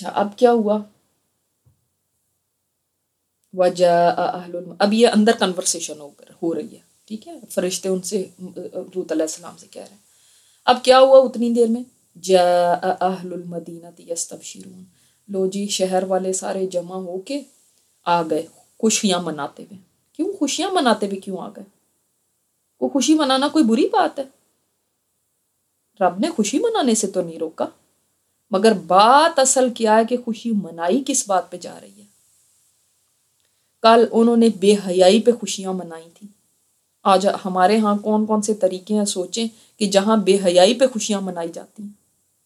اچھا اب کیا ہوا؟ وجاء اب یہ اندر کنورسیشن ہو رہی ہے، ٹھیک ہے، فرشتے ان سے لوط علیہ السلام سے کہہ رہے ہیں. اب کیا ہوا اتنی دیر میں؟ جاء اہل المدینہ یستبشرون، لو جی شہر والے سارے جمع ہو کے آ گئے خوشیاں مناتے ہوئے. کیوں خوشیاں مناتے ہوئے کیوں آ گئے؟ وہ خوشی منانا کوئی بری بات ہے؟ رب نے خوشی منانے سے تو نہیں روکا، مگر بات اصل کیا ہے کہ خوشی منائی کس بات پہ جا رہی ہے؟ کل انہوں نے بے حیائی پہ خوشیاں منائی تھیں. آج ہمارے ہاں کون کون سے طریقے ہیں سوچیں کہ جہاں بے حیائی پہ خوشیاں منائی جاتی ہیں.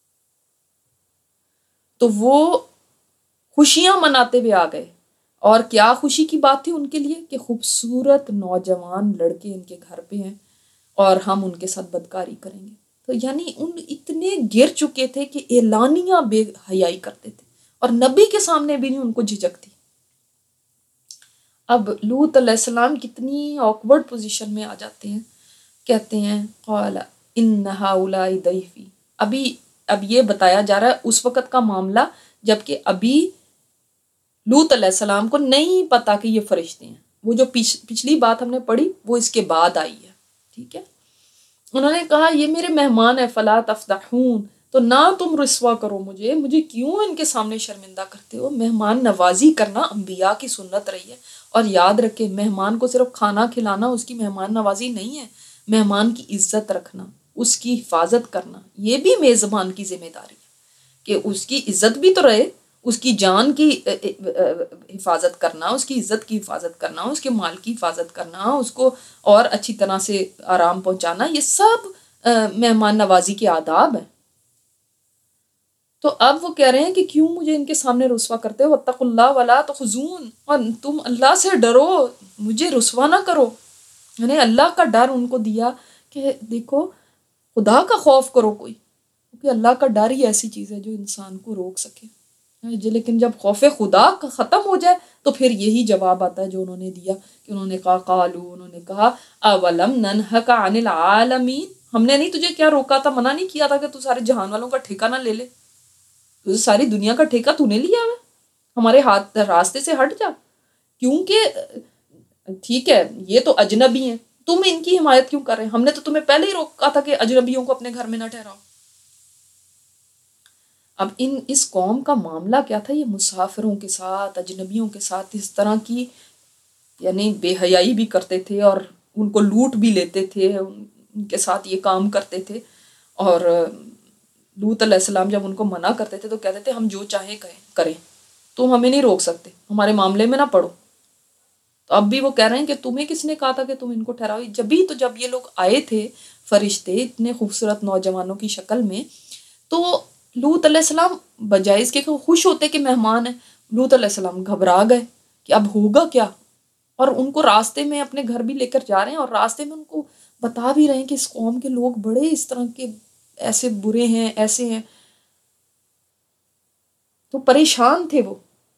تو وہ خوشیاں مناتے ہوئے آ گئے، اور کیا خوشی کی بات تھی ان کے لیے کہ خوبصورت نوجوان لڑکے ان کے گھر پہ ہیں اور ہم ان کے ساتھ بدکاری کریں گے. تو یعنی ان اتنے گر چکے تھے کہ اعلانیہ بے حیائی کرتے تھے، اور نبی کے سامنے بھی نہیں ان کو جھجک تھی. اب لوط علیہ السلام کتنی آکورڈ پوزیشن میں آ جاتے ہیں، کہتے ہیں قال ان ہؤلاء ضیفی. اب یہ بتایا جا رہا ہے اس وقت کا معاملہ جبکہ ابھی لوط علیہ السلام کو نہیں پتا کہ یہ فرشتے ہیں. وہ جو پچھلی بات ہم نے پڑھی وہ اس کے بعد آئی ہے، ٹھیک ہے. انہوں نے کہا یہ میرے مہمان ہیں، فلا تفضحون، تو نہ تم رسوا کرو مجھے کیوں ان کے سامنے شرمندہ کرتے ہو. مہمان نوازی کرنا انبیاء کی سنت رہی ہے، اور یاد رکھے مہمان کو صرف کھانا کھلانا اس کی مہمان نوازی نہیں ہے، مہمان کی عزت رکھنا، اس کی حفاظت کرنا یہ بھی میزبان کی ذمہ داری ہے کہ اس کی عزت بھی تو رہے، اس کی جان کی حفاظت کرنا، اس کی عزت کی حفاظت کرنا، اس کے مال کی حفاظت کرنا، اس کو اور اچھی طرح سے آرام پہنچانا، یہ سب مہمان نوازی کے آداب ہیں. تو اب وہ کہہ رہے ہیں کہ کیوں مجھے ان کے سامنے رسوا کرتے ہو، واتقوا اللہ ولا تخزون، اور تم اللہ سے ڈرو، مجھے رسوا نہ کرو. یعنی اللہ کا ڈر ان کو دیا کہ دیکھو خدا کا خوف کرو کوئی، کیونکہ اللہ کا ڈر ہی ایسی چیز ہے جو انسان کو روک سکے. لیکن جب خوف خدا ختم ہو جائے تو پھر یہی جواب آتا ہے جو انہوں نے دیا کہ انہوں نے کہا قالو، انہوں نے کہا اولم ننہک عن العالمین، ہم نے نہیں تجھے کیا روکا تھا، منع نہیں کیا تھا کہ تو سارے جہان والوں کا ٹھیکہ نہ لے لے، تو ساری دنیا کا ٹھیکہ تو نے لیا ہے، ہمارے ہاتھ راستے سے ہٹ جا. کیونکہ ٹھیک ہے یہ تو اجنبی ہیں، تم ان کی حمایت کیوں کر رہے ہیں، ہم نے تو تمہیں پہلے ہی روکا تھا کہ اجنبیوں کو اپنے گھر میں نہ ٹھہراؤ. اب اس قوم کا معاملہ کیا تھا، یہ مسافروں کے ساتھ اجنبیوں کے ساتھ اس طرح کی یعنی بے حیائی بھی کرتے تھے اور ان کو لوٹ بھی لیتے تھے، ان کے ساتھ یہ کام کرتے تھے. اور لوط علیہ السلام جب ان کو منع کرتے تھے تو کہتے تھے ہم جو چاہیں کریں، تم ہمیں نہیں روک سکتے، ہمارے معاملے میں نہ پڑو. تو اب بھی وہ کہہ رہے ہیں کہ تمہیں کس نے کہا تھا کہ تم ان کو ٹھہراؤ. جب یہ لوگ آئے تھے فرشتے اتنے خوبصورت نوجوانوں کی شکل میں، تو لوط علیہ السلام بجائے اس کے خوش ہوتے کہ مہمان ہیں، لوط علیہ السلام گھبرا گئے کہ اب ہوگا کیا. اور ان کو راستے میں اپنے گھر بھی لے کر جا رہے ہیں، اور راستے میں ان کو بتا بھی رہے ہیں کہ اس قوم کے لوگ بڑے اس طرح کے ایسے برے ہیں، ایسے ہیں. تو پریشان تھے وہ.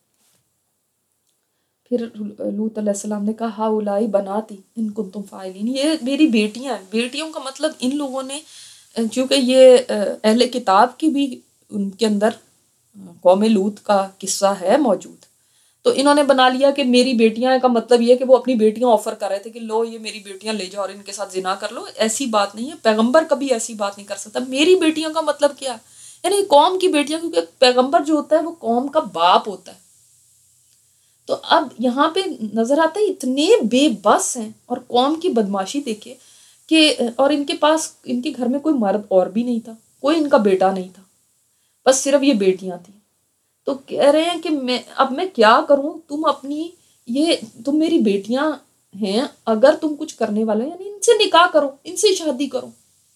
پھر لوط علیہ السلام نے کہا ہؤلاء بناتی ان کنتم فاعلین، یہ میری بیٹیاں ہیں. بیٹیوں کا مطلب ان لوگوں نے، چونکہ یہ اہل کتاب کی بھی ان کے اندر قوم لوط کا قصہ ہے موجود، تو انہوں نے بنا لیا کہ میری بیٹیاں کا مطلب یہ کہ وہ اپنی بیٹیاں آفر کر رہے تھے کہ لو یہ میری بیٹیاں لے جاؤ اور ان کے ساتھ زنا کر لو. ایسی بات نہیں ہے، پیغمبر کبھی ایسی بات نہیں کر سکتا. میری بیٹیوں کا مطلب کیا، یعنی قوم کی بیٹیاں، کیونکہ پیغمبر جو ہوتا ہے وہ قوم کا باپ ہوتا ہے. تو اب یہاں پہ نظر آتا ہے اتنے بے بس ہیں، اور قوم کی بدماشی دیکھے کہ اور ان کے پاس ان کے گھر میں کوئی مرد اور بھی نہیں تھا، کوئی ان کا بیٹا نہیں تھا، بس صرف یہ بیٹیاں تھیں. تو کہہ رہے ہیں کہ میں کیا کروں، تم میری بیٹیاں ہیں، اگر تم کچھ کرنے والے ہیں یعنی ان سے نکاح کرو، ان سے شادی کرو.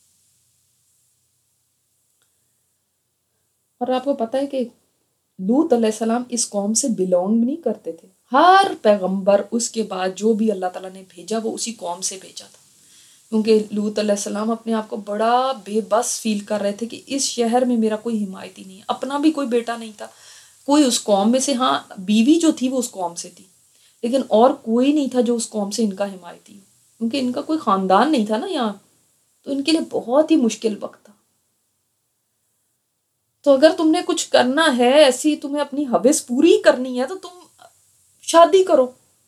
اور آپ کو پتہ ہے کہ لوط علیہ السلام اس قوم سے بلونگ نہیں کرتے تھے. ہر پیغمبر اس کے بعد جو بھی اللہ تعالیٰ نے بھیجا وہ اسی قوم سے بھیجا تھا، کیونکہ لوط علیہ السلام اپنے آپ کو بڑا بے بس فیل کر رہے تھے کہ اس شہر میں میرا کوئی حمایتی نہیں ہے، اپنا بھی کوئی بیٹا نہیں تھا کوئی اس قوم میں سے. ہاں بیوی جو تھی وہ اس قوم سے تھی، لیکن اور کوئی نہیں تھا جو اس قوم سے ان کا حمایتی ہو، کیونکہ ان کا کوئی خاندان نہیں تھا نا یہاں. تو ان کے لیے بہت ہی مشکل وقت تھا. تو اگر تم نے کچھ کرنا ہے، ایسی تمہیں اپنی ہوس پوری کرنی ہے، تو تم شادی کرو.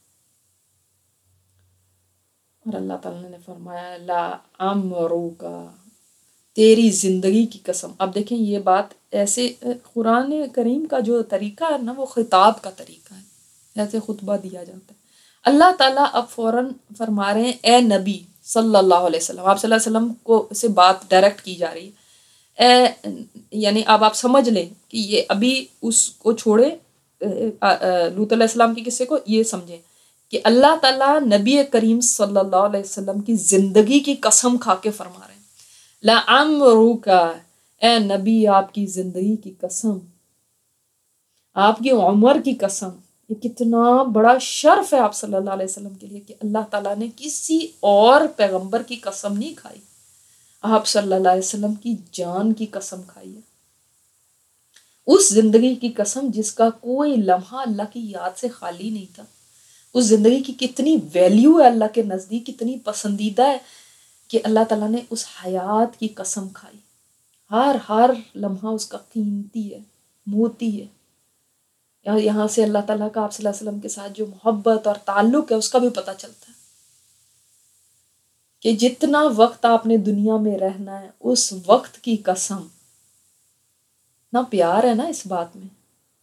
اور اللہ تعالیٰ نے فرمایا لا عمروک، تیری زندگی کی قسم. اب دیکھیں یہ بات ایسے قرآن کریم کا جو طریقہ ہے نا، وہ خطاب کا طریقہ ہے، ایسے خطبہ دیا جاتا ہے. اللہ تعالیٰ اب فوراً فرما رہے ہیں اے نبی صلی اللہ علیہ وسلم، آپ صلی اللہ علیہ وسلم کو سے بات ڈائریکٹ کی جا رہی ہے. یعنی اب آپ سمجھ لیں کہ یہ ابھی اس کو چھوڑے لوط علیہ السلام کے قصے کو، یہ سمجھیں کہ اللہ تعالیٰ نبی کریم صلی اللہ علیہ وسلم کی زندگی کی قسم کھا کے فرما رہے ہیں لعمرک، اے نبی آپ کی زندگی کی قسم، آپ کی عمر کی قسم. یہ کتنا بڑا شرف ہے آپ صلی اللہ علیہ وسلم کے لیے کہ اللہ تعالیٰ نے کسی اور پیغمبر کی قسم نہیں کھائی، آپ صلی اللہ علیہ وسلم کی جان کی قسم کھائی ہے. اس زندگی کی قسم جس کا کوئی لمحہ اللہ کی یاد سے خالی نہیں تھا. اس زندگی کی کتنی ویلیو ہے اللہ کے نزدیک، کتنی پسندیدہ ہے کہ اللہ تعالیٰ نے اس حیات کی قسم کھائی. ہر لمحہ اس کا قیمتی ہے، موتی ہے. یہاں سے اللہ تعالیٰ کا آپ صلی اللہ علیہ وسلم کے ساتھ جو محبت اور تعلق ہے اس کا بھی پتہ چلتا ہے کہ جتنا وقت آپ نے دنیا میں رہنا ہے اس وقت کی قسم. اتنا پیار ہے نا اس بات میں.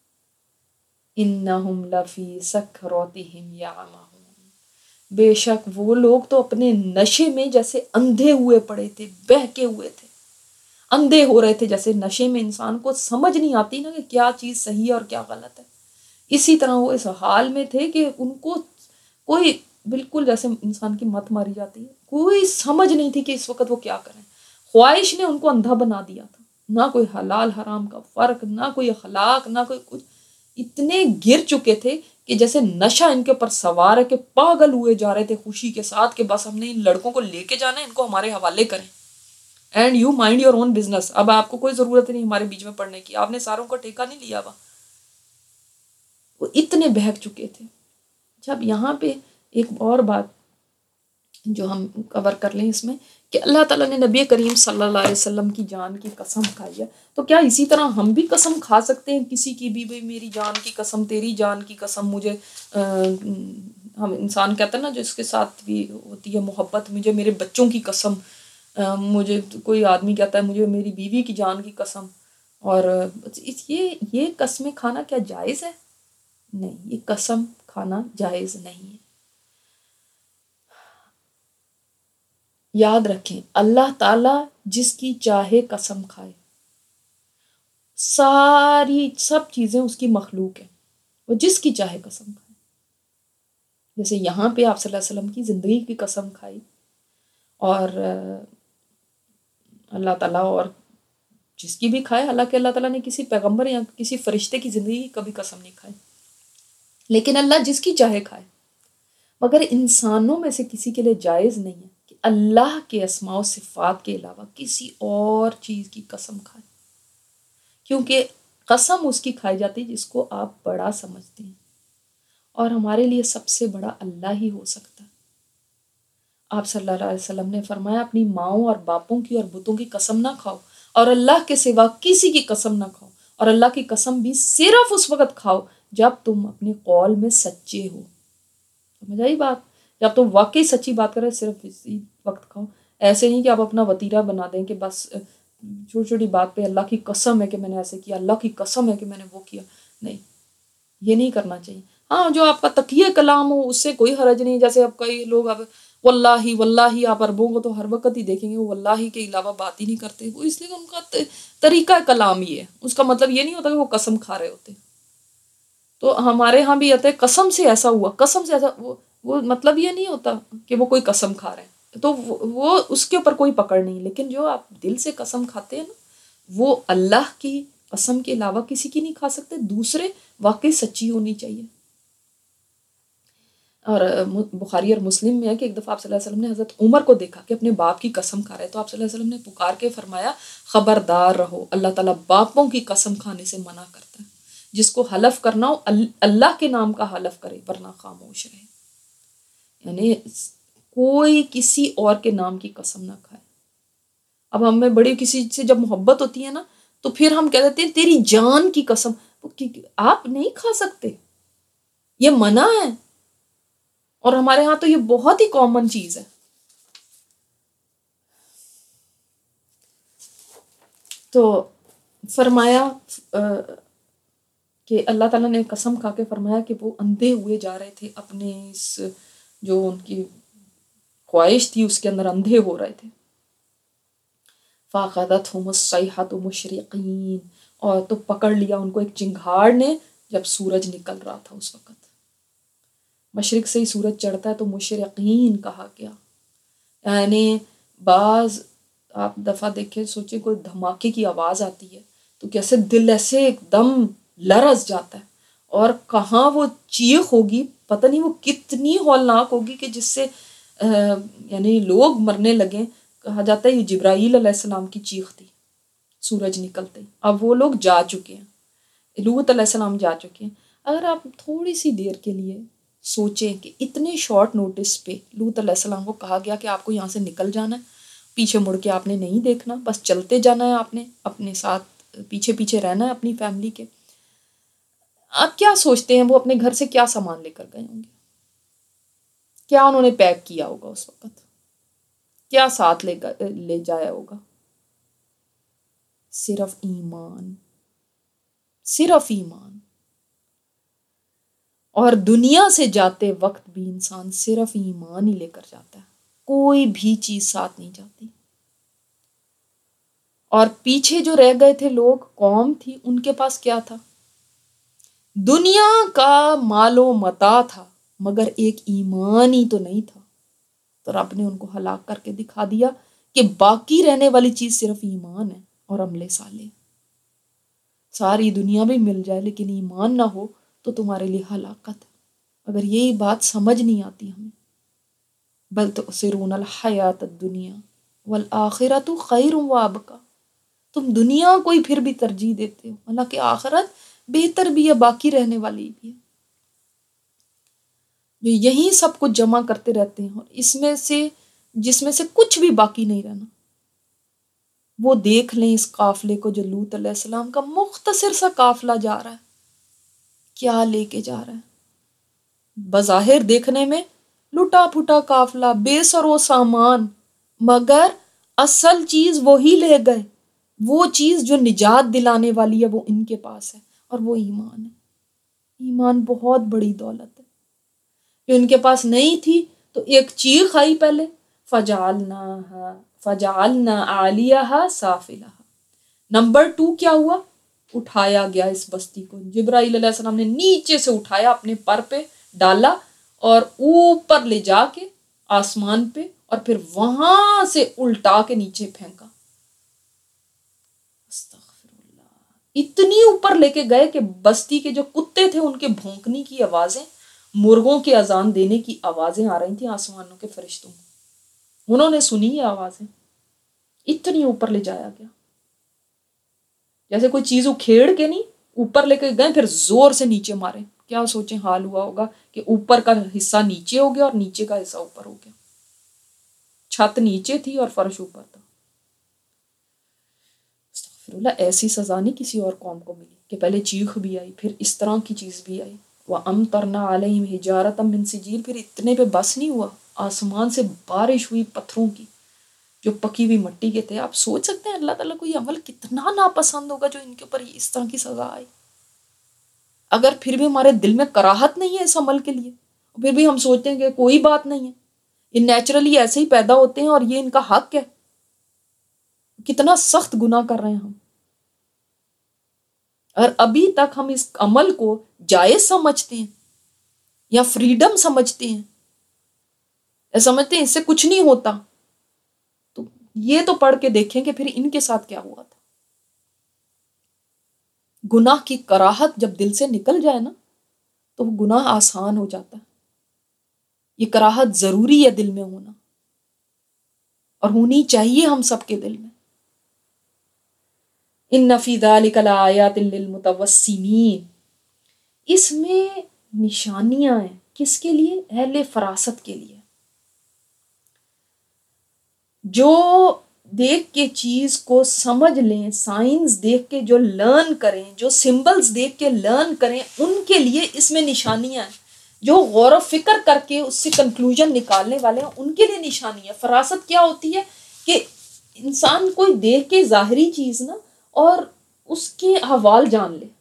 انہم لفی سکرتہم یعمہون، بے شک وہ لوگ تو اپنے نشے میں جیسے اندھے ہوئے پڑے تھے، بہکے ہوئے تھے، اندھے ہو رہے تھے. جیسے نشے میں انسان کو سمجھ نہیں آتی نا کہ کیا چیز صحیح ہے اور کیا غلط ہے، اسی طرح وہ اس حال میں تھے کہ ان کو کوئی بالکل جیسے انسان کی مت ماری جاتی ہے، کوئی سمجھ نہیں تھی کہ اس وقت وہ کیا کریں. خواہش نے ان کو اندھا بنا دیا تھا، نہ کوئی حلال حرام کا فرق، نہ کوئی اخلاق، نہ کوئی کچھ. اتنے گر چکے تھے کہ جیسے نشہ ان کے اوپر سوار ہے کہ پاگل ہوئے جا رہے تھے خوشی کے ساتھ کہ بس ہم نے ان لڑکوں کو لے کے جانا ہے، ان کو ہمارے حوالے کریں. And you mind your own business. اب آپ کو کوئی ضرورت نہیں ہمارے بیچ میں پڑھنے کی، آپ نے ساروں کا ٹھیکہ نہیں لیا ہوا. وہ اتنے بہک چکے تھے. جب یہاں پہ ایک اور بات جو ہم کور کر لیں اس میں کہ اللہ تعالیٰ نے نبی کریم صلی اللہ علیہ وسلم کی جان کی قسم کھائی ہے، تو کیا اسی طرح ہم بھی قسم کھا سکتے ہیں کسی کی بھی؟ بھائی میری جان کی قسم، تیری جان کی قسم، مجھے ہم انسان کہتا ہے نا جو اس کے ساتھ بھی ہوتی ہے محبت، مجھے میرے بچوں کی قسم، مجھے کوئی آدمی کہتا ہے مجھے میری بیوی کی جان کی قسم. اور یہ قسمیں کھانا کیا جائز ہے؟ نہیں، یہ قسم کھانا جائز نہیں ہے. یاد رکھیں اللہ تعالیٰ جس کی چاہے قسم کھائے. سب چیزیں اس کی مخلوق ہیں، وہ جس کی چاہے قسم کھائے. جیسے یہاں پہ آپ صلی اللہ علیہ وسلم کی زندگی کی قسم کھائی، اور اللہ تعالیٰ اور جس کی بھی کھائے. حالانکہ اللہ تعالیٰ نے کسی پیغمبر یا کسی فرشتے کی زندگی کی کبھی قسم نہیں کھائی، لیکن اللہ جس کی چاہے کھائے. مگر انسانوں میں سے کسی کے لیے جائز نہیں ہے کہ اللہ کے اسماء و صفات کے علاوہ کسی اور چیز کی قسم کھائے، کیونکہ قسم اس کی کھائی جاتی جس کو آپ بڑا سمجھتے ہیں، اور ہمارے لیے سب سے بڑا اللہ ہی ہو سکتا ہے. آپ صلی اللہ علیہ وسلم نے فرمایا اپنی ماؤں اور باپوں کی اور بتوں کی قسم نہ کھاؤ، اور اللہ کے سوا کسی کی قسم نہ کھاؤ، اور اللہ کی قسم بھی صرف اس وقت کھاؤ جب تم اپنے قول میں سچے ہو. سمجھ آئی بات؟ جب تم واقعی سچی بات کرے صرف اسی وقت کھاؤ. ایسے نہیں کہ آپ اپنا وتیرہ بنا دیں کہ بس چھوٹی چھوٹی بات پہ اللہ کی قسم ہے کہ میں نے ایسے کیا، اللہ کی قسم ہے کہ میں نے وہ کیا. نہیں، یہ نہیں کرنا چاہیے. ہاں جو آپ کا تقیہ کلام ہو اس سے کوئی حرج نہیں. جیسے اب کئی لوگ اب واللہ آپ عربوں کو تو ہر وقت ہی دیکھیں گے وہ واللہ کے علاوہ بات ہی نہیں کرتے. وہ اس لیے کہ ان کا طریقہ کلام ہی ہے، اس کا مطلب یہ نہیں ہوتا کہ وہ قسم کھا رہے ہوتے. تو ہمارے ہاں بھی آتا ہے قسم سے ایسا ہوا، قسم سے ایسا. وہ مطلب یہ نہیں ہوتا کہ وہ کوئی قسم کھا رہے ہیں، تو وہ اس کے اوپر کوئی پکڑ نہیں. لیکن جو آپ دل سے قسم کھاتے ہیں نا، وہ اللہ کی قسم کے علاوہ کسی کی نہیں کھا سکتے. دوسرے واقعی سچی ہونی چاہیے. اور بخاری اور مسلم میں ہے کہ ایک دفعہ آپ صلی اللہ علیہ وسلم نے حضرت عمر کو دیکھا کہ اپنے باپ کی قسم کھا رہے. تو آپ صلی اللہ علیہ وسلم نے پکار کے فرمایا خبردار رہو، اللہ تعالیٰ باپوں کی قسم کھانے سے منع کرتا ہے. جس کو حلف کرنا ہو اللہ کے نام کا حلف کرے ورنہ خاموش رہے. یعنی کوئی کسی اور کے نام کی قسم نہ کھائے. اب ہمیں بڑی کسی سے جب محبت ہوتی ہے نا تو پھر ہم کہہ دیتے ہیں تیری جان کی قسم. آپ نہیں کھا سکتے، یہ منع ہے. اور ہمارے ہاں تو یہ بہت ہی کامن چیز ہے. تو فرمایا کہ اللہ تعالیٰ نے قسم کھا کے فرمایا کہ وہ اندھے ہوئے جا رہے تھے اپنے اس جو ان کی خواہش تھی اس کے اندر اندھے ہو رہے تھے. فَأَخَذَتْهُمُ الصَّيْحَةُ مُشْرِقِينَ، اور تو پکڑ لیا ان کو ایک چنگھاڑ نے جب سورج نکل رہا تھا. اس وقت مشرق سے ہی سورج چڑھتا ہے تو مشرقین کہا گیا. یعنی بعض آپ دفعہ دیکھیں سوچیں کوئی دھماکے کی آواز آتی ہے تو کیسے دل ایسے ایک دم لرز جاتا ہے، اور کہاں وہ چیخ ہوگی پتہ نہیں وہ کتنی ہولناک ہوگی کہ جس سے یعنی لوگ مرنے لگیں. کہا جاتا ہے یہ جبرائیل علیہ السلام کی چیخ تھی سورج نکلتے ہی. اب وہ لوگ جا چکے ہیں، لوط علیہ السلام جا چکے ہیں. اگر آپ تھوڑی سی دیر کے لیے سوچیں کہ اتنے شارٹ نوٹس پہ لوط علیہ السلام کو کہا گیا کہ آپ کو یہاں سے نکل جانا ہے، پیچھے مڑ کے آپ نے نہیں دیکھنا، بس چلتے جانا ہے، آپ نے اپنے ساتھ پیچھے پیچھے رہنا ہے اپنی فیملی کے. آپ کیا سوچتے ہیں وہ اپنے گھر سے کیا سامان لے کر گئے ہوں گے؟ کیا انہوں نے پیک کیا ہوگا اس وقت؟ کیا ساتھ لے جایا ہوگا؟ صرف ایمان، صرف ایمان. اور دنیا سے جاتے وقت بھی انسان صرف ایمان ہی لے کر جاتا ہے، کوئی بھی چیز ساتھ نہیں جاتی. اور پیچھے جو رہ گئے تھے لوگ، قوم تھی، ان کے پاس کیا تھا؟ دنیا کا مال و متاع تھا مگر ایک ایمان ہی تو نہیں تھا. تو رب نے ان کو ہلاک کر کے دکھا دیا کہ باقی رہنے والی چیز صرف ایمان ہے اور عمل صالح. ساری دنیا بھی مل جائے لیکن ایمان نہ ہو تو تمہارے لیے ہلاکت ہے. اگر یہی بات سمجھ نہیں آتی ہمیں، بل تؤثرون الحیات الدنیا والآخرۃ خیر وابقیٰ، تم دنیا کو ہی پھر بھی ترجیح دیتے ہو، حالانکہ آخرت بہتر بھی ہے، باقی رہنے والی بھی ہے. جو یہی سب کچھ جمع کرتے رہتے ہیں اور اس میں سے جس میں سے کچھ بھی باقی نہیں رہنا. وہ دیکھ لیں اس قافلے کو جو لوط علیہ السلام کا مختصر سا قافلہ جا رہا ہے، کیا لے کے جا رہا ہے. بظاہر دیکھنے میں لٹا پھٹا قافلہ، بے سر و سامان، مگر اصل چیز وہی لے گئے. وہ چیز جو نجات دلانے والی ہے وہ ان کے پاس ہے، اور وہ ایمان ہے. ایمان بہت بڑی دولت ہے جو ان کے پاس نہیں تھی. تو ایک چیخ آئی پہلے، فجعلنا عالیہا سافلہا. نمبر 2 کیا ہوا؟ اٹھایا گیا اس بستی کو. جبرائیل علیہ السلام نے نیچے سے اٹھایا، اپنے پر پہ ڈالا اور اوپر لے جا کے آسمان پہ، اور پھر وہاں سے الٹا کے نیچے پھینکا. استغفر اللہ. اتنی اوپر لے کے گئے کہ بستی کے جو کتے تھے ان کے بھونکنے کی آوازیں، مرغوں کے اذان دینے کی آوازیں آ رہی تھیں آسمانوں کے فرشتوں کو. انہوں نے سنی یہ آوازیں. اتنی اوپر لے جایا گیا، جیسے کوئی چیز اکھیڑ کے نہیں اوپر لے کے گئے پھر زور سے نیچے مارے. کیا سوچیں حال ہوا ہوگا کہ اوپر کا حصہ نیچے ہو گیا اور نیچے کا حصہ اوپر ہو گیا. چھت نیچے تھی اور فرش اوپر تھا. استغفر اللہ. ایسی سزا نہیں کسی اور قوم کو ملی کہ پہلے چیخ بھی آئی پھر اس طرح کی چیز بھی آئی. وَأَمْطَرْنَا عَلَيْهِمْ حِجَارَةً مِّن سِجِّيلٍ. پھر اتنے پہ بس نہیں ہوا، آسمان سے بارش ہوئی پتھروں کی جو پکی ہوئی مٹی کے تھے. آپ سوچ سکتے ہیں اللہ تعالیٰ کو یہ عمل کتنا ناپسند ہوگا جو ان کے اوپر اس طرح کی سزا آئی. اگر پھر بھی ہمارے دل میں کراہت نہیں ہے اس عمل کے لیے، پھر بھی ہم سوچتے ہیں کہ کوئی بات نہیں ہے، یہ نیچرلی ایسے ہی پیدا ہوتے ہیں اور یہ ان کا حق ہے. کتنا سخت گناہ کر رہے ہیں ہم. اور ابھی تک ہم اس عمل کو جائز سمجھتے ہیں یا فریڈم سمجھتے ہیں، سمجھتے ہیں اس سے کچھ نہیں ہوتا. تو یہ تو پڑھ کے دیکھیں کہ پھر ان کے ساتھ کیا ہوا تھا. گناہ کی کراہت جب دل سے نکل جائے نا تو وہ گناہ آسان ہو جاتا ہے. یہ کراہت ضروری ہے دل میں ہونا، اور ہونی چاہیے ہم سب کے دل میں. ان فی ذلک لآیات للمتوسمین. اس میں نشانیاں ہیں کس کے لیے؟ اہل فراست کے لیے، جو دیکھ کے چیز کو سمجھ لیں، سائنس دیکھ کے جو لرن کریں، جو سمبلز دیکھ کے لرن کریں، ان کے لیے اس میں نشانیاں ہیں. جو غور و فکر کر کے اس سے کنکلوژن نکالنے والے ہیں ان کے لیے نشانی ہے. فراست کیا ہوتی ہے کہ انسان کوئی دیکھ کے ظاہری چیز نا اور اس کے احوال جان لے.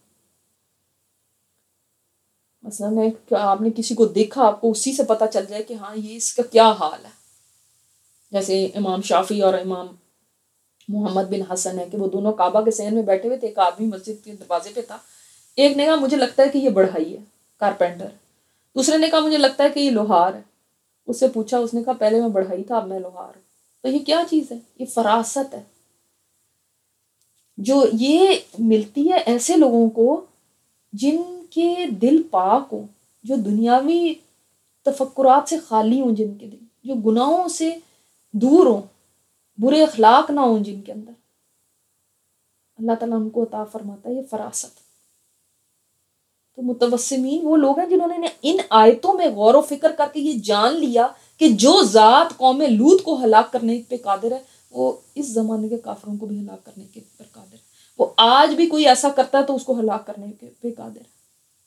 مثلا آپ نے کسی کو دیکھا، آپ کو اسی سے پتہ چل جائے کہ ہاں یہ اس کا کیا حال ہے. جیسے امام شافعی اور امام محمد بن حسن ہے کہ وہ دونوں کعبہ کے صحن میں بیٹھے ہوئے تھے. ایک آدمی مسجد کے دروازے پہ تھا. ایک نے کہا مجھے لگتا ہے کہ یہ بڑھئی ہے، کارپینٹر. دوسرے نے کہا مجھے لگتا ہے کہ یہ لوہار ہے. اس سے پوچھا، اس نے کہا پہلے میں بڑھئی تھا، اب میں لوہار ہوں. تو یہ کیا چیز ہے؟ یہ فراست ہے جو یہ ملتی ہے ایسے لوگوں کو جن کے دل پاک ہوں، جو دنیاوی تفکرات سے خالی ہوں، جن کے دل جو گناہوں سے دور ہوں، برے اخلاق نہ ہوں جن کے اندر. اللہ تعالیٰ ان کو عطا فرماتا ہے یہ فراست. تو متوسمین وہ لوگ ہیں جنہوں نے ان آیتوں میں غور و فکر کر کے یہ جان لیا کہ جو ذات قوم لوط کو ہلاک کرنے پہ قادر ہے وہ اس زمانے کے کافروں کو بھی ہلاک کرنے کے پر قادر ہے. وہ آج بھی کوئی ایسا کرتا ہے تو اس کو ہلاک کرنے کے پہ قادر ہے.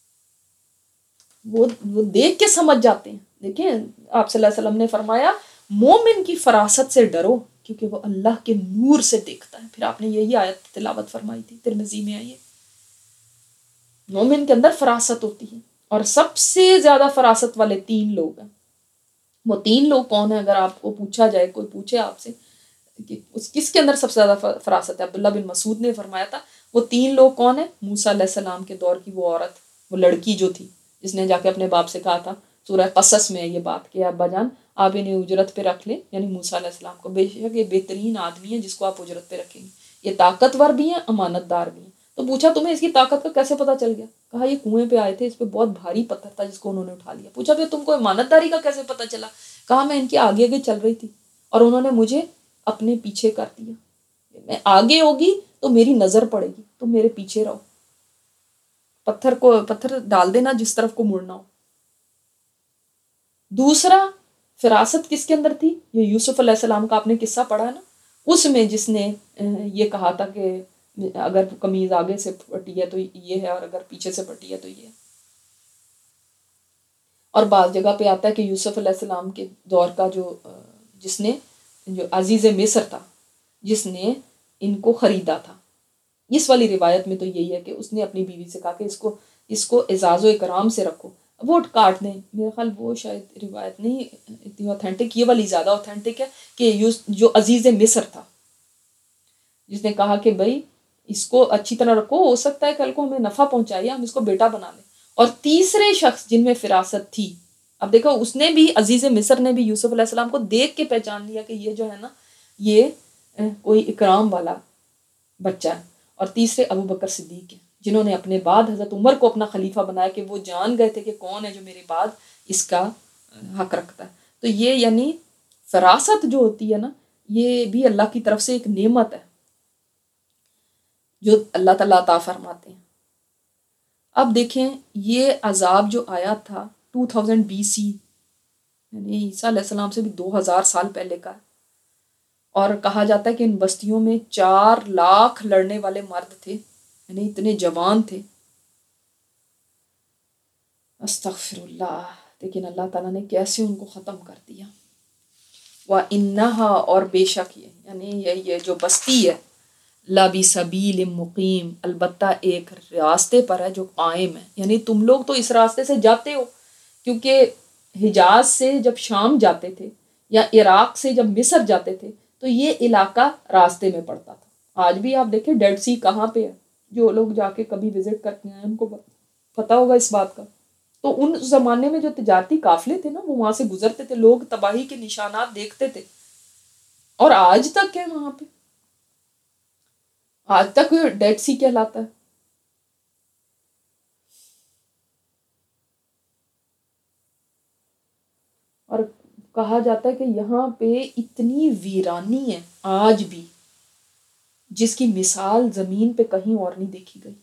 وہ دیکھ کے سمجھ جاتے ہیں. دیکھیں آپ صلی اللہ علیہ وسلم نے فرمایا مومن کی فراست سے ڈرو کیونکہ وہ اللہ کے نور سے دیکھتا ہے. پھر آپ نے یہی آیت تلاوت فرمائی تھی، ترمذی میں آئی ہے. مومن کے اندر فراست ہوتی ہے اور سب سے زیادہ فراست والے 3 لوگ ہیں. وہ 3 لوگ کون ہیں؟ اگر آپ کو پوچھا جائے، کوئی پوچھے آپ سے کہ کس کے اندر سب سے زیادہ فراست ہے، عبداللہ بن مسعود نے فرمایا تھا وہ 3 لوگ کون ہیں؟ موسیٰ علیہ السلام کے دور کی وہ عورت، وہ لڑکی جو تھی جس نے جا کے اپنے باپ سے کہا تھا، سورہ قصص میں یہ بات کہ ابا جان آپ انہیں اجرت پہ رکھ لیں، یعنی موسیٰ علیہ السلام کو. بے شک یہ بہترین آدمی ہے جس کو آپ اجرت پہ رکھیں گے، یہ طاقتور بھی ہیں، امانت دار بھی ہیں. تو پوچھا تمہیں اس کی طاقت کا کیسے پتہ چل گیا؟ کہا یہ کنویں پہ آئے تھے، اس پہ بہت بھاری پتھر تھا جس کو انہوں نے اٹھا لیا. پوچھا پھر تم کو امانت داری کا کیسے پتہ چلا؟ کہا میں ان کے آگے آگے چل رہی تھی اور انہوں نے مجھے اپنے پیچھے کر دیا. میں آگے ہوگی تو میری نظر پڑے گی، تم میرے پیچھے رہو. پتھر ڈال دینا جس طرف کو مڑنا ہو. دوسرا فراست کس کے اندر تھی؟ یہ یوسف علیہ السلام کا آپ نے قصہ پڑھا ہے نا، اس میں جس نے یہ کہا تھا کہ اگر قمیض آگے سے پھٹی ہے تو یہ ہے اور اگر پیچھے سے پھٹی ہے تو یہ ہے. اور بعض جگہ پہ آتا ہے کہ یوسف علیہ السلام کے دور کا جو عزیز مصر تھا جس نے ان کو خریدا تھا. اس والی روایت میں تو یہی ہے کہ اس نے اپنی بیوی سے کہا کہ اس کو اعزاز و اکرام سے رکھو، ووٹ کاٹ دیں. میرا خیال وہ شاید روایت نہیں اتنی اوتھینٹک، یہ والی زیادہ اوتھینٹک ہے کہ جو عزیز مصر تھا جس نے کہا کہ بھائی اس کو اچھی طرح رکھو، ہو سکتا ہے کل کو ہمیں نفع پہنچائے، ہم اس کو بیٹا بنا لیں. اور تیسرے شخص جن میں فراست تھی، اب دیکھو اس نے بھی، عزیز مصر نے بھی یوسف علیہ السلام کو دیکھ کے پہچان لیا کہ یہ جو ہے نا یہ کوئی اکرام والا بچہ ہے. اور تیسرے ابو بکر صدیق ہیں جنہوں نے اپنے بعد حضرت عمر کو اپنا خلیفہ بنایا کہ وہ جان گئے تھے کہ کون ہے جو میرے بعد اس کا حق رکھتا ہے. تو یہ یعنی فراست جو ہوتی ہے نا یہ بھی اللہ کی طرف سے ایک نعمت ہے جو اللہ تعالیٰ عطا فرماتے ہیں. اب دیکھیں یہ عذاب جو آیا تھا 2000 BC یعنی عیسیٰ علیہ السلام سے بھی 2000 سال پہلے کا ہے، اور کہا جاتا ہے کہ ان بستیوں میں 4 لاکھ لڑنے والے مرد تھے، یعنی اتنے جوان تھے. استغفر اللہ. لیکن اللہ تعالیٰ نے کیسے ان کو ختم کر دیا. وَإِنَّهَا اور بے شک یعنی یہ جو بستی ہے لَبِسَبِيلٍ مُقِيمٍ البتہ ایک راستے پر ہے جو قائم ہے. یعنی تم لوگ تو اس راستے سے جاتے ہو کیونکہ حجاز سے جب شام جاتے تھے یا عراق سے جب مصر جاتے تھے تو یہ علاقہ راستے میں پڑتا تھا. آج بھی آپ دیکھیں ڈیڈ سی کہاں پہ ہے، جو لوگ جا کے کبھی وزٹ کرتے ہیں ان کو پتہ ہوگا اس بات کا. تو ان زمانے میں جو تجارتی قافلے تھے نا وہ وہاں سے گزرتے تھے، لوگ تباہی کے نشانات دیکھتے تھے اور آج تک ہے وہاں پہ، آج تک ڈیڈ سی کہلاتا ہے. اور کہا جاتا ہے کہ یہاں پہ اتنی ویرانی ہے آج بھی جس کی مثال زمین پہ کہیں اور نہیں دیکھی گئی.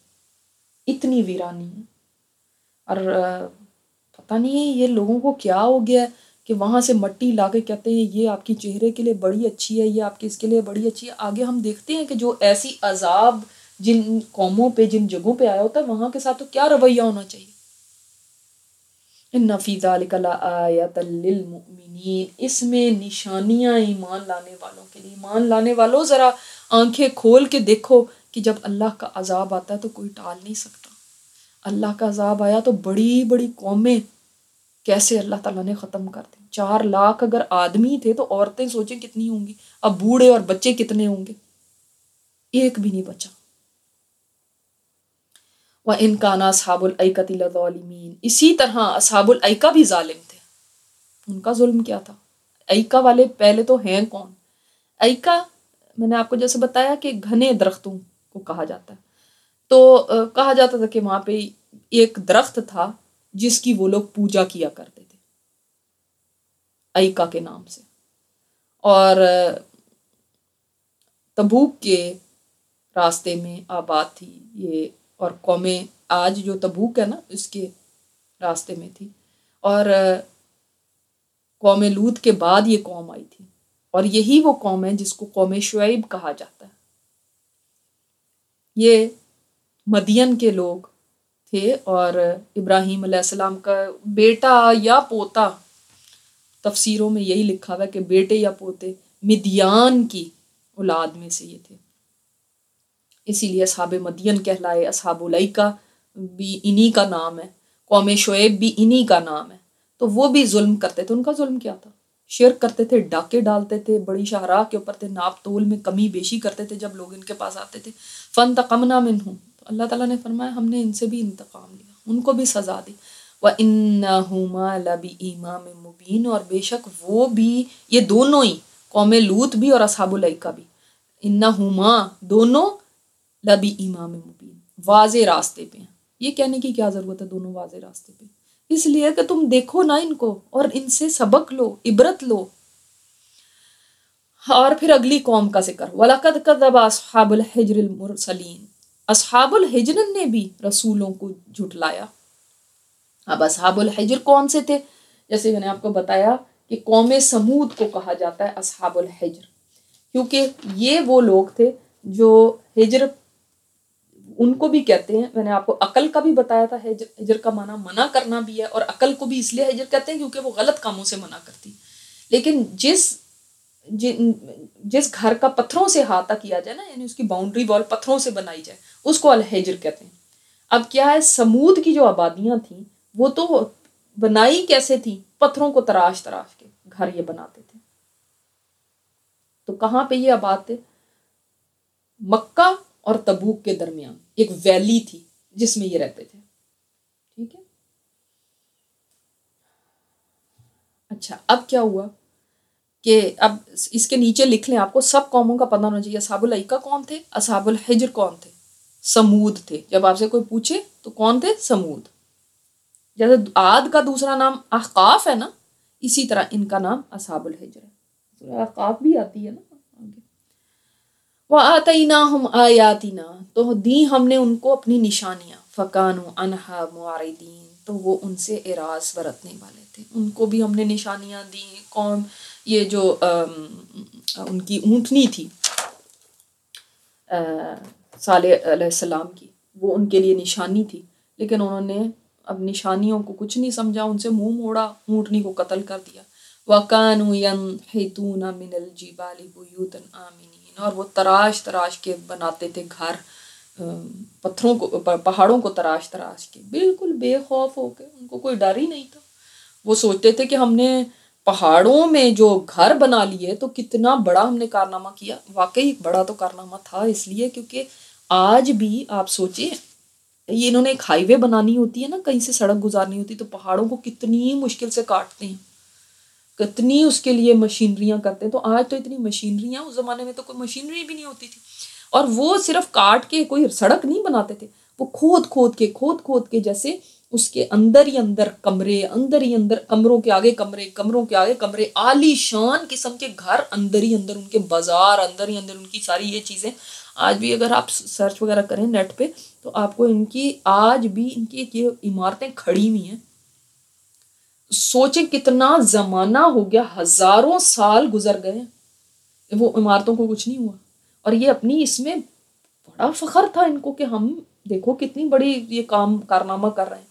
اتنی ویرانی ہے. اور پتہ نہیں یہ لوگوں کو کیا ہو گیا ہے، کہ وہاں سے مٹی لا کے کہتے ہیں یہ آپ کی چہرے کے لیے بڑی اچھی ہے، یہ آپ کے اس کے لیے بڑی اچھی ہے. آگے ہم دیکھتے ہیں کہ جو ایسی عذاب جن قوموں پہ جن جگہوں پہ آیا ہوتا ہے وہاں کے ساتھ تو کیا رویہ ہونا چاہیے. ان فی ذلک لآیۃ للمؤمنین، اس میں نشانیاں ایمان لانے والوں کے لیے. ایمان لانے والوں ذرا آنکھیں کھول کے دیکھو کہ جب اللہ کا عذاب آتا ہے تو کوئی ٹال نہیں سکتا. اللہ کا عذاب آیا تو بڑی بڑی قومیں کیسے اللہ تعالیٰ نے ختم کر دی. 4 لاکھ اگر آدمی تھے تو عورتیں سوچیں کتنی ہوں گی، اب بوڑھے اور بچے کتنے ہوں گے، ایک بھی نہیں بچا. وَإِنْ كَانَ أَصْحَابُ الْأَيْكَةِ لَظَالِمِينَ، اسی طرح اصحاب الایکہ بھی ظالم تھے. ان کا ظلم کیا تھا؟ ایکہ والے پہلے تو ہیں کون؟ ایکہ میں نے آپ کو جیسے بتایا کہ گھنے درختوں کو کہا جاتا ہے. تو کہا جاتا تھا کہ وہاں پہ ایک درخت تھا جس کی وہ لوگ پوجا کیا کرتے تھے ایکہ کے نام سے. اور تبوک کے راستے میں آباد تھی یہ، اور قومیں آج جو تبوک ہے نا اس کے راستے میں تھی. اور قوم لوط کے بعد یہ قوم آئی تھی، اور یہی وہ قوم ہے جس کو قوم شعیب کہا جاتا ہے. یہ مدین کے لوگ تھے اور ابراہیم علیہ السلام کا بیٹا یا پوتا، تفسیروں میں یہی لکھا ہوا ہے کہ بیٹے یا پوتے مدیان کی اولاد میں سے یہ تھے، اسی لیے اصحاب مدین کہلائے. اصحاب الایکہ بھی انہی کا نام ہے، قوم شعیب بھی انہی کا نام ہے. تو وہ بھی ظلم کرتے تھے. ان کا ظلم کیا تھا؟ شرک کرتے تھے، ڈاکے ڈالتے تھے، بڑی شاہراہ کے اوپر تھے، ناپ تول میں کمی بیشی کرتے تھے جب لوگ ان کے پاس آتے تھے. فانتقمنا منہم، تو اللہ تعالیٰ نے فرمایا ہم نے ان سے بھی انتقام لیا، ان کو بھی سزا دی. وَإِنَّهُمَا لَبِإِمَامٍ مُبِينٍ، اور بے شک وہ بھی، یہ دونوں ہی قوم لوط بھی اور اصحاب الایکہ بھی، انہما دونوں لَبِإِمَامٍ مُبِينٍ واضح راستے پہ ہیں. یہ کہنے کی کیا ضرورت ہے دونوں واضح راستے پہ؟ اس لیے کہ تم دیکھو نا ان کو اور ان سے سبق لو، عبرت لو. اور پھر اگلی قوم کا ذکر، وَلَقَدْ كَذَّبَ أَصْحَابُ الْحِجْرِ الْمُرْسَلِينَ، اصحاب الحجر نے بھی رسولوں کو جھٹلایا. اب اصحاب الحجر کون سے تھے؟ جیسے میں نے آپ کو بتایا کہ قوم سمود کو کہا جاتا ہے اصحاب الحجر، کیونکہ یہ وہ لوگ تھے جو ہجر ان کو بھی کہتے ہیں. میں نے آپ کو عقل کا بھی بتایا تھا، ہجر کا معنی منع کرنا بھی ہے، اور عقل کو بھی اس لیے ہجر کہتے ہیں کیونکہ وہ غلط کاموں سے منع کرتی. لیکن جس گھر کا پتھروں سے احاطہ کیا جائے نا، یعنی اس کی باؤنڈری وال پتھروں سے بنائی جائے، اس کو الحجر کہتے ہیں. اب کیا ہے، سمود کی جو آبادیاں تھیں وہ تو بنائی کیسے تھیں؟ پتھروں کو تراش تراش کے گھر یہ بناتے تھے. تو کہاں پہ یہ آباد تھے؟ مکہ اور تبوک کے درمیان ایک ویلی تھی جس میں یہ رہتے تھے. ٹھیک ہے. اچھا، اب کیا ہوا کہ اب اس کے نیچے لکھ لیں، آپ کو سب قوموں کا پتہ ہونا چاہیے. اصحاب الایکہ کون تھے؟ اصحاب الحجر کون تھے؟ سمود تھے. جب آپ سے کوئی پوچھے تو کون تھے؟ سمود. جیسے عاد کا دوسرا نام احقاف ہے نا، اسی طرح ان کا نام اصحاب الحجر ہے. احقاف بھی آتی ہے نا آگے. وَآتَيْنَاهُمْ آيَاتِنَا، تو دی ہم نے ان کو اپنی نشانیاں. فَكَانُوا عَنْهَا مُعْرِضِينَ، تو وہ ان سے اعراض برتنے والے تھے. ان کو بھی ہم نے نشانیاں دی. قوم یہ جو ان کی اونٹنی تھی صالح علیہ السلام کی، وہ ان کے لیے نشانی تھی، لیکن انہوں نے اب نشانیوں کو کچھ نہیں سمجھا، ان سے منہ موڑا، اونٹنی کو قتل کر دیا. وَكَانُوا يَنْحِتُونَ مِنَ الْجِبَالِ بُيُوتًا آمِنِينَ، اور وہ تراش تراش کے بناتے تھے گھر، پتھروں کو، پہاڑوں کو تراش تراش کے، بالکل بے خوف ہو کے. ان کو کوئی ڈر ہی نہیں تھا. وہ سوچتے تھے کہ ہم نے پہاڑوں میں جو گھر بنا لیے تو کتنا بڑا ہم نے کارنامہ کیا. واقعی بڑا تو کارنامہ تھا، اس لیے کیونکہ آج بھی آپ سوچیں، یہ انہوں نے ایک ہائی وے بنانی ہوتی ہے نا، کہیں سے سڑک گزارنی ہوتی تو پہاڑوں کو کتنی مشکل سے کاٹتے ہیں، کتنی اس کے لیے مشینریاں کرتے ہیں. تو آج تو اتنی مشینریاں، اس زمانے میں تو کوئی مشینری بھی نہیں ہوتی تھی. اور وہ صرف کاٹ کے کوئی سڑک نہیں بناتے تھے، وہ کھود کھود کے جیسے اس کے اندر ہی اندر کمرے، اندر ہی اندر کمروں کے آگے کمرے، کمروں کے آگے کمرے، عالی شان قسم کے گھر، اندر ہی اندر ان کے بازار، اندر ہی اندر ان کی ساری یہ چیزیں. آج بھی اگر آپ سرچ وغیرہ کریں نیٹ پہ تو آپ کو ان کی آج بھی ان کی یہ عمارتیں کھڑی ہوئی ہیں. سوچیں کتنا زمانہ ہو گیا، ہزاروں سال گزر گئے، وہ عمارتوں کو کچھ نہیں ہوا، اور یہ اپنی اس میں بڑا فخر تھا ان کو کہ ہم دیکھو کتنی بڑی یہ کام کارنامہ کر رہے ہیں،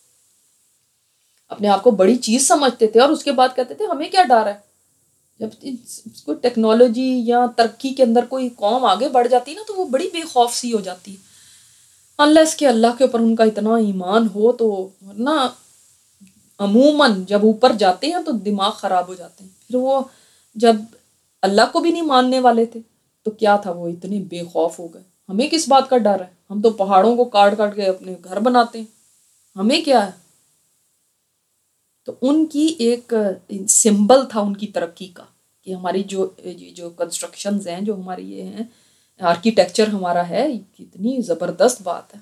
اپنے آپ کو بڑی چیز سمجھتے تھے، اور اس کے بعد کہتے تھے ہمیں کیا ڈر ہے۔ جب کوئی ٹیکنالوجی یا ترقی کے اندر کوئی قوم آگے بڑھ جاتی ہے نا تو وہ بڑی بے خوف سی ہو جاتی ہے، انلیس کہ اللہ کے اوپر ان کا اتنا ایمان ہو تو، ورنہ عموماً جب اوپر جاتے ہیں تو دماغ خراب ہو جاتے ہیں۔ پھر وہ جب اللہ کو بھی نہیں ماننے والے تھے تو کیا تھا، وہ اتنے بے خوف ہو گئے، ہمیں کس بات کا ڈر ہے، ہم تو پہاڑوں کو کاٹ کاٹ کے اپنے گھر بناتے ہیں، ہمیں کیا ہے۔ تو ان کی ایک سمبل تھا ان کی ترقی کا کہ ہماری جو کنسٹرکشنز ہیں، جو ہماری یہ ہیں، آرکیٹیکچر ہمارا ہے، کتنی زبردست بات ہے۔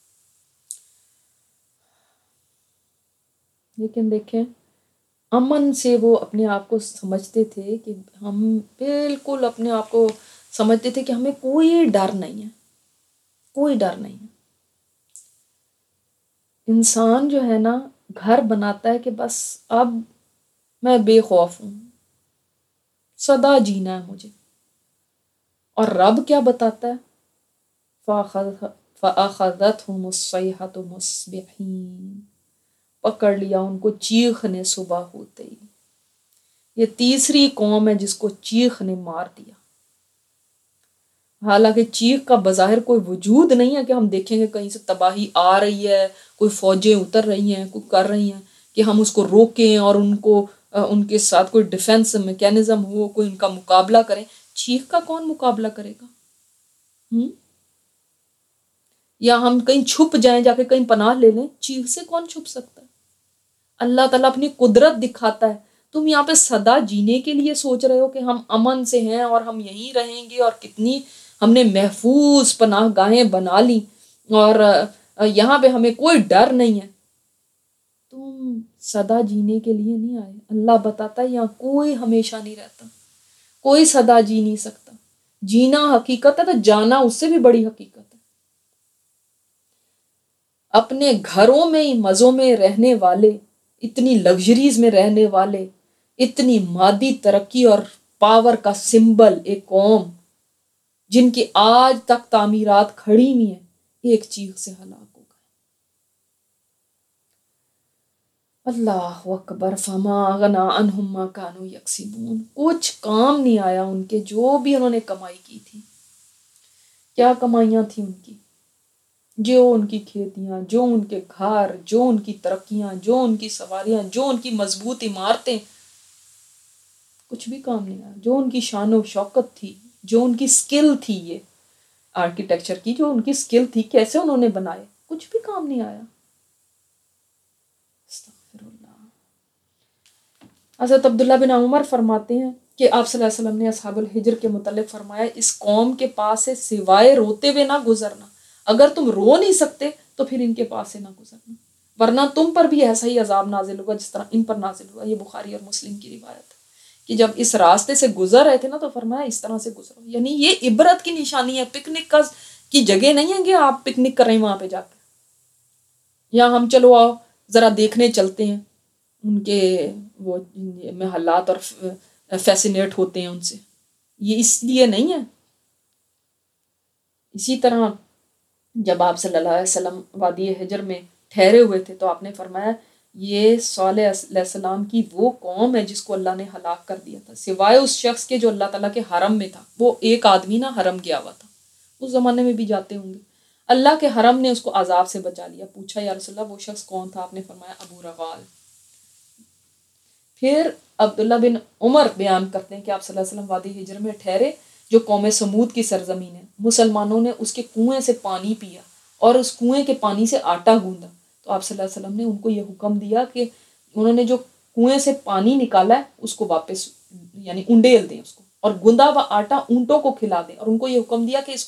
لیکن دیکھیں امن سے وہ اپنے آپ کو سمجھتے تھے کہ ہم بالکل اپنے آپ کو سمجھتے تھے کہ ہمیں کوئی ڈر نہیں ہے، کوئی ڈر نہیں ہے۔ انسان جو ہے نا گھر بناتا ہے کہ بس اب میں بے خوف ہوں، سدا جینا ہے مجھے، اور رب کیا بتاتا ہے، فَأَخَذَتْهُمُ الصَّيْحَةُ مُصْبِحِينَ، پکڑ لیا ان کو چیخ نے صبح ہوتے ہی۔ یہ تیسری قوم ہے جس کو چیخ نے مار دیا، حالانکہ چیخ کا بظاہر کوئی وجود نہیں ہے کہ ہم دیکھیں گے کہیں سے تباہی آ رہی ہے، کوئی فوجیں اتر رہی ہیں، کوئی کر رہی ہیں کہ ہم اس کو روکیں اور ان کو ان کے ساتھ کوئی ڈیفنس میکینزم ہو، کوئی ان کا مقابلہ کریں۔ چیخ کا کون مقابلہ کرے گا؟ یا ہم کہیں چھپ جائیں، جا کے کہیں پناہ لے لیں، چیخ سے کون چھپ سکتا ہے؟ اللہ تعالیٰ اپنی قدرت دکھاتا ہے، تم یہاں پہ سدا جینے کے لیے سوچ رہے ہو کہ ہم امن سے ہیں اور ہم یہیں رہیں گے، اور کتنی ہم نے محفوظ پناہ گاہیں بنا لی، اور یہاں پہ ہمیں کوئی ڈر نہیں ہے۔ تم سدا جینے کے لیے نہیں آئے، اللہ بتاتا ہے یہاں کوئی ہمیشہ نہیں رہتا، کوئی سدا جی نہیں سکتا، جینا حقیقت ہے تو جانا اس سے بھی بڑی حقیقت ہے۔ اپنے گھروں میں ہی مزوں میں رہنے والے، اتنی لگژریز میں رہنے والے، اتنی مادی ترقی اور پاور کا سمبل ایک قوم جن کی آج تک تعمیرات کھڑی ہوئی ہیں، ایک چیخ سے ہلاک ہو گئے۔ اللہ اکبر، فما اغنی عنہم ما کانوا یکسبون، کچھ کام نہیں آیا ان کے جو بھی انہوں نے کمائی کی تھی۔ کیا کمائیاں تھیں ان کی؟ جو ان کی کھیتیاں، جو ان کے گھر، جو ان کی ترقیاں، جو ان کی سواریاں، جو ان کی مضبوط عمارتیں، کچھ بھی کام نہیں آیا۔ جو ان کی شان و شوکت تھی، جو ان کی سکل تھی، یہ آرکیٹیکچر کی جو ان کی سکل تھی، کیسے انہوں نے بنائے، کچھ بھی کام نہیں آیا۔ استغفر اللہ۔ حضرت عبداللہ بن عمر فرماتے ہیں کہ آپ صلی اللہ علیہ وسلم نے اصحاب الحجر کے متعلق فرمایا، اس قوم کے پاس سے سوائے روتے ہوئے نہ گزرنا، اگر تم رو نہیں سکتے تو پھر ان کے پاس سے نہ گزرنا، ورنہ تم پر بھی ایسا ہی عذاب نازل ہوگا جس طرح ان پر نازل ہوا۔ یہ بخاری اور مسلم کی روایت ہے کہ جب اس راستے سے گزر رہے تھے نا تو فرمایا اس طرح سے گزرو، یعنی یہ عبرت کی نشانی ہے، پکنک کی جگہ نہیں ہے کہ آپ پکنک کر رہے ہیں وہاں پہ جا کے، یا ہم چلو آؤ ذرا دیکھنے چلتے ہیں ان کے وہ محلات اور فیسینیٹ ہوتے ہیں ان سے، یہ اس لیے نہیں ہے۔ اسی طرح جب آپ صلی اللہ علیہ وسلم وادی حجر میں ٹھہرے ہوئے تھے تو آپ نے فرمایا یہ صالح علیہ السلام کی وہ قوم ہے جس کو اللہ نے ہلاک کر دیا تھا، سوائے اس شخص کے جو اللہ تعالیٰ کے حرم میں تھا۔ وہ ایک آدمی نا حرم گیا ہوا تھا، اس زمانے میں بھی جاتے ہوں گے، اللہ کے حرم نے اس کو عذاب سے بچا لیا۔ پوچھا یا رسول اللہ وہ شخص کون تھا؟ آپ نے فرمایا ابو رغال۔ پھر عبداللہ بن عمر بیان کرتے ہیں کہ آپ صلی اللہ علیہ وسلم وادی حجر میں ٹھہرے جو قوم سمود کی سرزمین ہے، مسلمانوں نے اس کے کنویں سے پانی پیا اور اس کنویں کے پانی سے آٹا گوندا، تو آپ صلی اللہ علیہ وسلم نے ان کو یہ حکم دیا کہ انہوں نے جو کنویں سے پانی نکالا ہے اس کو واپس یعنی انڈیل دیں اس کو، اور گندا ہوا آٹا اونٹوں کو کھلا دیں، اور ان کو یہ حکم دیا کہ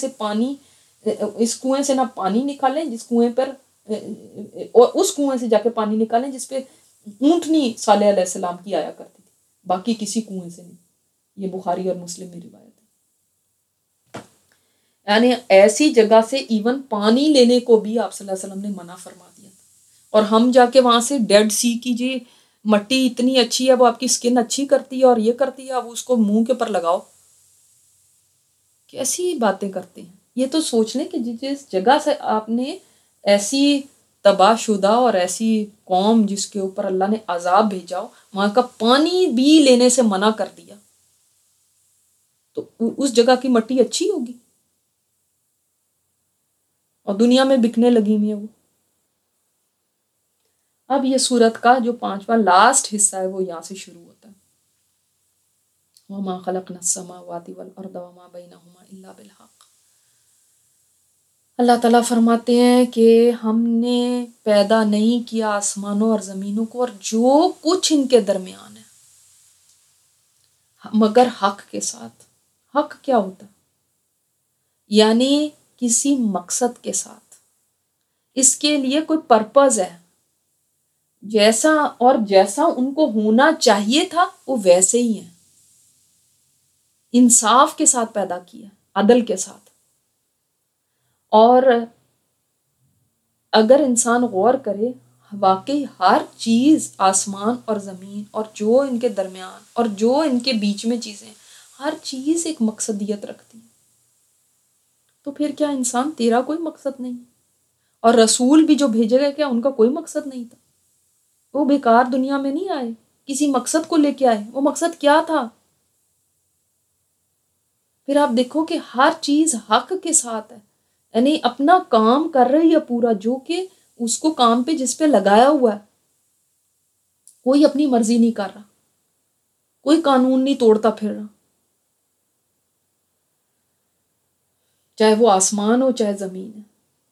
اس کنویں سے نہ پانی نکالیں جس کنویں پر اور اس کنویں سے جا کے پانی نکالیں جس پہ اونٹنی صالح علیہ السلام کی آیا کرتی تھی، باقی کسی کنویں سے نہیں۔ یہ بخاری اور مسلم میں روایت ہے۔ یعنی ایسی جگہ سے ایون پانی لینے کو بھی آپ صلی اللہ علیہ وسلم نے منع فرما دیا تھا، اور ہم جا کے وہاں سے ڈیڈ سی کی مٹی اتنی اچھی ہے، وہ آپ کی اسکن اچھی کرتی ہے اور یہ کرتی ہے، اب اس کو منہ کے اوپر لگاؤ. کیسی باتیں کرتے ہیں. یہ تو سوچ لیں کہ جس جگہ سے آپ نے ایسی تباہ شدہ اور ایسی قوم جس کے اوپر اللہ نے عذاب بھیجا ہو، وہاں کا پانی بھی لینے سے منع کر دیا، تو اس جگہ کی مٹی اچھی ہوگی، اور دنیا میں بکنے لگی ہوئی ہے وہ. اب یہ سورت کا جو 5واں لاسٹ حصہ ہے وہ یہاں سے شروع ہوتا ہے. وَمَا خَلَقْنَا السَّمَاوَاتِ وَالْأَرْضَ وَمَا بَيْنَهُمَا إِلَّا بِالْحَقِّ. اللہ تعالیٰ فرماتے ہیں کہ ہم نے پیدا نہیں کیا آسمانوں اور زمینوں کو اور جو کچھ ان کے درمیان ہے مگر حق کے ساتھ. حق کیا ہوتا ہے؟ یعنی کسی مقصد کے ساتھ، اس کے لیے کوئی پرپز ہے، جیسا ان کو ہونا چاہیے تھا وہ ویسے ہی ہیں. انصاف کے ساتھ پیدا کیا، عدل کے ساتھ. اور اگر انسان غور کرے، واقعی ہر چیز، آسمان اور زمین اور جو ان کے درمیان اور جو ان کے بیچ میں چیزیں، ہر چیز ایک مقصدیت رکھتی ہے. تو پھر کیا انسان تیرا کوئی مقصد نہیں؟ اور رسول بھی جو بھیجے گئے، کیا ان کا کوئی مقصد نہیں تھا؟ وہ بیکار دنیا میں نہیں آئے، کسی مقصد کو لے کے آئے. وہ مقصد کیا تھا؟ پھر آپ دیکھو کہ ہر چیز حق کے ساتھ ہے، یعنی اپنا کام کر رہی ہے پورا، جو کہ اس کو کام پہ جس پہ لگایا ہوا ہے. کوئی اپنی مرضی نہیں کر رہا، کوئی قانون نہیں توڑتا پھر رہا، چاہے وہ آسمان ہو چاہے زمین ہے.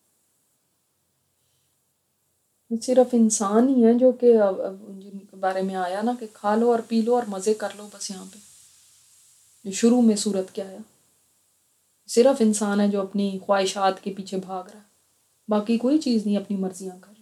صرف انسان ہی ہے جو کہ جن کے بارے میں آیا نا کہ کھا لو اور پی لو اور مزے کر لو، بس یہاں پہ جو شروع میں صورت کیا ہے، صرف انسان ہے جو اپنی خواہشات کے پیچھے بھاگ رہا ہے، باقی کوئی چیز نہیں اپنی مرضیاں کر رہی.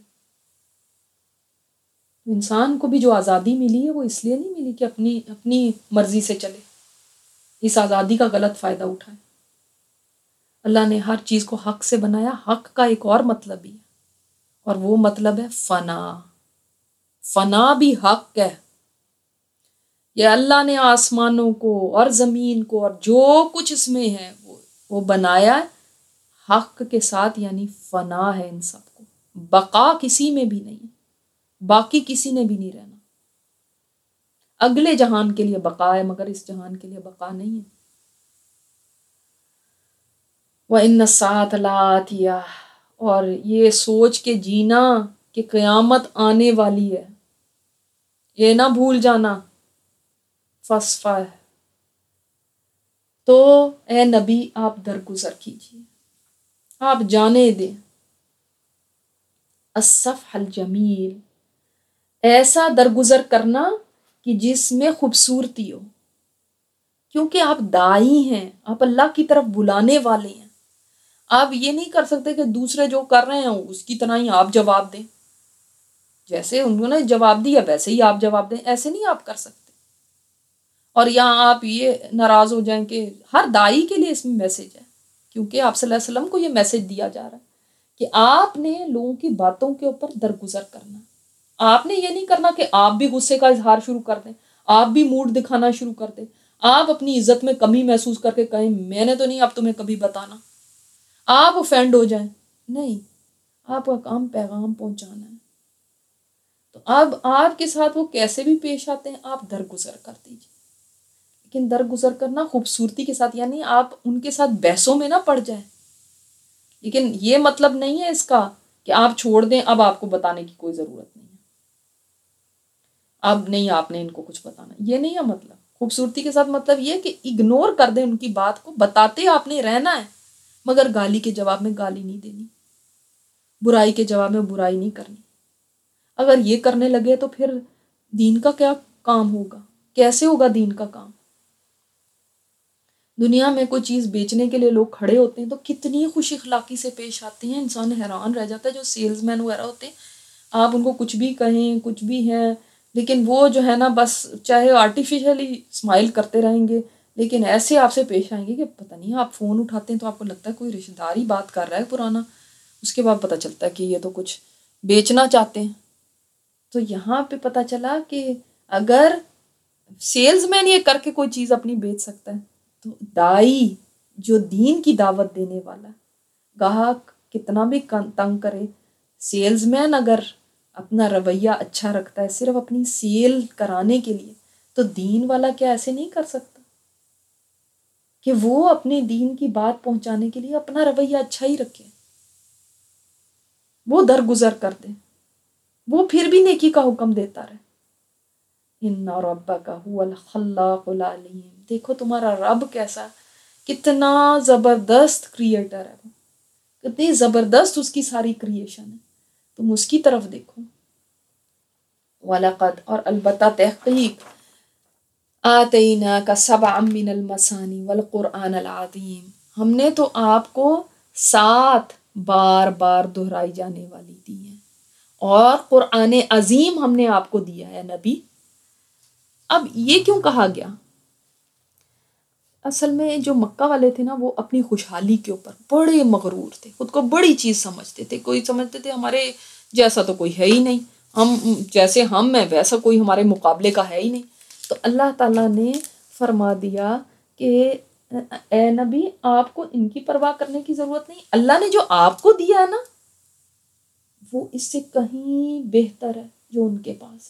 انسان کو بھی جو آزادی ملی ہے وہ اس لیے نہیں ملی کہ اپنی مرضی سے چلے، اس آزادی کا غلط فائدہ اٹھائے. اللہ نے ہر چیز کو حق سے بنایا. حق کا ایک اور مطلب بھی ہے، اور وہ مطلب ہے فنا. فنا بھی حق ہے. یہ اللہ نے آسمانوں کو اور زمین کو اور جو کچھ اس میں ہے وہ بنایا حق کے ساتھ، یعنی فنا ہے. ان سب کو بقا کسی میں بھی نہیں ہے، باقی کسی نے بھی نہیں رہنا. اگلے جہان کے لیے بقا ہے مگر اس جہان کے لیے بقا نہیں ہے. وَإِنَّ السَّاعَةَ لَآتِيَةٌ، اور یہ سوچ کے جینا کہ قیامت آنے والی ہے، یہ نہ بھول جانا. فَاصْفَحْ، تو اے نبی آپ درگزر کیجیے، آپ جانے دیں. الصفح الجمیل، ایسا درگزر کرنا کہ جس میں خوبصورتی ہو، کیونکہ آپ داعی ہیں، آپ اللہ کی طرف بلانے والے ہیں. آپ یہ نہیں کر سکتے کہ دوسرے جو کر رہے ہیں اس کی طرح ہی آپ جواب دیں، جیسے انہوں نے جواب دیا ویسے ہی آپ جواب دیں. ایسے نہیں آپ کر سکتے. اور یہاں آپ یہ ناراض ہو جائیں کہ ہر داعی کے لیے اس میں میسج ہے، کیونکہ آپ صلی اللہ علیہ وسلم کو یہ میسج دیا جا رہا ہے کہ آپ نے لوگوں کی باتوں کے اوپر درگزر کرنا. آپ نے یہ نہیں کرنا کہ آپ بھی غصے کا اظہار شروع کر دیں، آپ بھی موڈ دکھانا شروع کر دیں، آپ اپنی عزت میں کمی محسوس کر کے کہیں میں نے تو نہیں اب تمہیں کبھی بتانا، آپ افینڈ ہو جائیں. نہیں، آپ کا کام پیغام پہنچانا ہے. تو اب آپ کے ساتھ وہ کیسے بھی پیش آتے ہیں آپ درگزر کر دیجیے، لیکن درگزر کرنا خوبصورتی کے ساتھ، یعنی آپ ان کے ساتھ بحثوں میں نہ پڑ جائیں. لیکن یہ مطلب نہیں ہے اس کا کہ آپ چھوڑ دیں، اب آپ کو بتانے کی کوئی ضرورت نہیں ہے، اب نہیں آپ نے ان کو کچھ بتانا، یہ نہیں ہے مطلب. خوبصورتی کے ساتھ مطلب یہ کہ اگنور کر دیں ان کی بات کو، بتاتے آپ نے رہنا ہے مگر گالی کے جواب میں گالی نہیں دینی، برائی کے جواب میں برائی نہیں کرنی. اگر یہ کرنے لگے تو پھر دین کا کیا کام ہوگا؟ کیسے ہوگا دین کا کام؟ دنیا میں کوئی چیز بیچنے کے لیے لوگ کھڑے ہوتے ہیں تو کتنی خوش اخلاقی سے پیش آتے ہیں، انسان حیران رہ جاتا ہے. جو سیلز مین وغیرہ ہوتے ہیں، آپ ان کو کچھ بھی کہیں کچھ بھی ہیں، لیکن وہ جو ہے نا بس چاہے آرٹیفیشلی اسمائل کرتے رہیں گے لیکن ایسے آپ سے پیش آئیں گے کہ پتہ نہیں. آپ فون اٹھاتے ہیں تو آپ کو لگتا ہے کوئی رشتہ داری بات کر رہا ہے پرانا، اس کے بعد پتہ چلتا ہے کہ یہ تو کچھ بیچنا چاہتے ہیں. تو یہاں پہ پتہ چلا کہ اگر سیلز مین یہ کر کے کوئی چیز اپنی بیچ سکتا ہے تو دائی جو دین کی دعوت دینے والا گاہک کتنا بھی تنگ کرے، سیلز مین اگر اپنا رویہ اچھا رکھتا ہے صرف اپنی سیل کرانے کے لیے، تو دین والا کیا ایسے نہیں کر سکتا کہ وہ اپنے دین کی بات پہنچانے کے لیے اپنا رویہ اچھا ہی رکھے، وہ درگزر کر دے، وہ پھر بھی نیکی کا حکم دیتا رہے۔ ان ربک هو الخلاق العلیم، دیکھو تمہارا رب کیسا، کتنا زبردست کریٹر ہے، کتنی زبردست اس کی ساری کریشن ہے، تم اس کی طرف دیکھو۔ وَلَقَدْ، اور البتہ تحقیق، آتیناک سبعا من المثانی والقرآن العظیم، ہم نے تو آپ کو 7 بار بار دہرائی جانے والی دی ہیں، اور قرآن عظیم ہم نے آپ کو دیا ہے نبی۔ اب یہ کیوں کہا گیا؟ اصل میں جو مکہ والے تھے نا، وہ اپنی خوشحالی کے اوپر بڑے مغرور تھے، خود کو بڑی چیز سمجھتے تھے، کوئی سمجھتے تھے ہمارے جیسا تو کوئی ہے ہی نہیں، ہم جیسے ہم ہیں ویسا کوئی ہمارے مقابلے کا ہے ہی نہیں۔ تو اللہ تعالیٰ نے فرما دیا کہ اے نبی، آپ کو ان کی پرواہ کرنے کی ضرورت نہیں، اللہ نے جو آپ کو دیا ہے نا وہ اس سے کہیں بہتر ہے جو ان کے پاس۔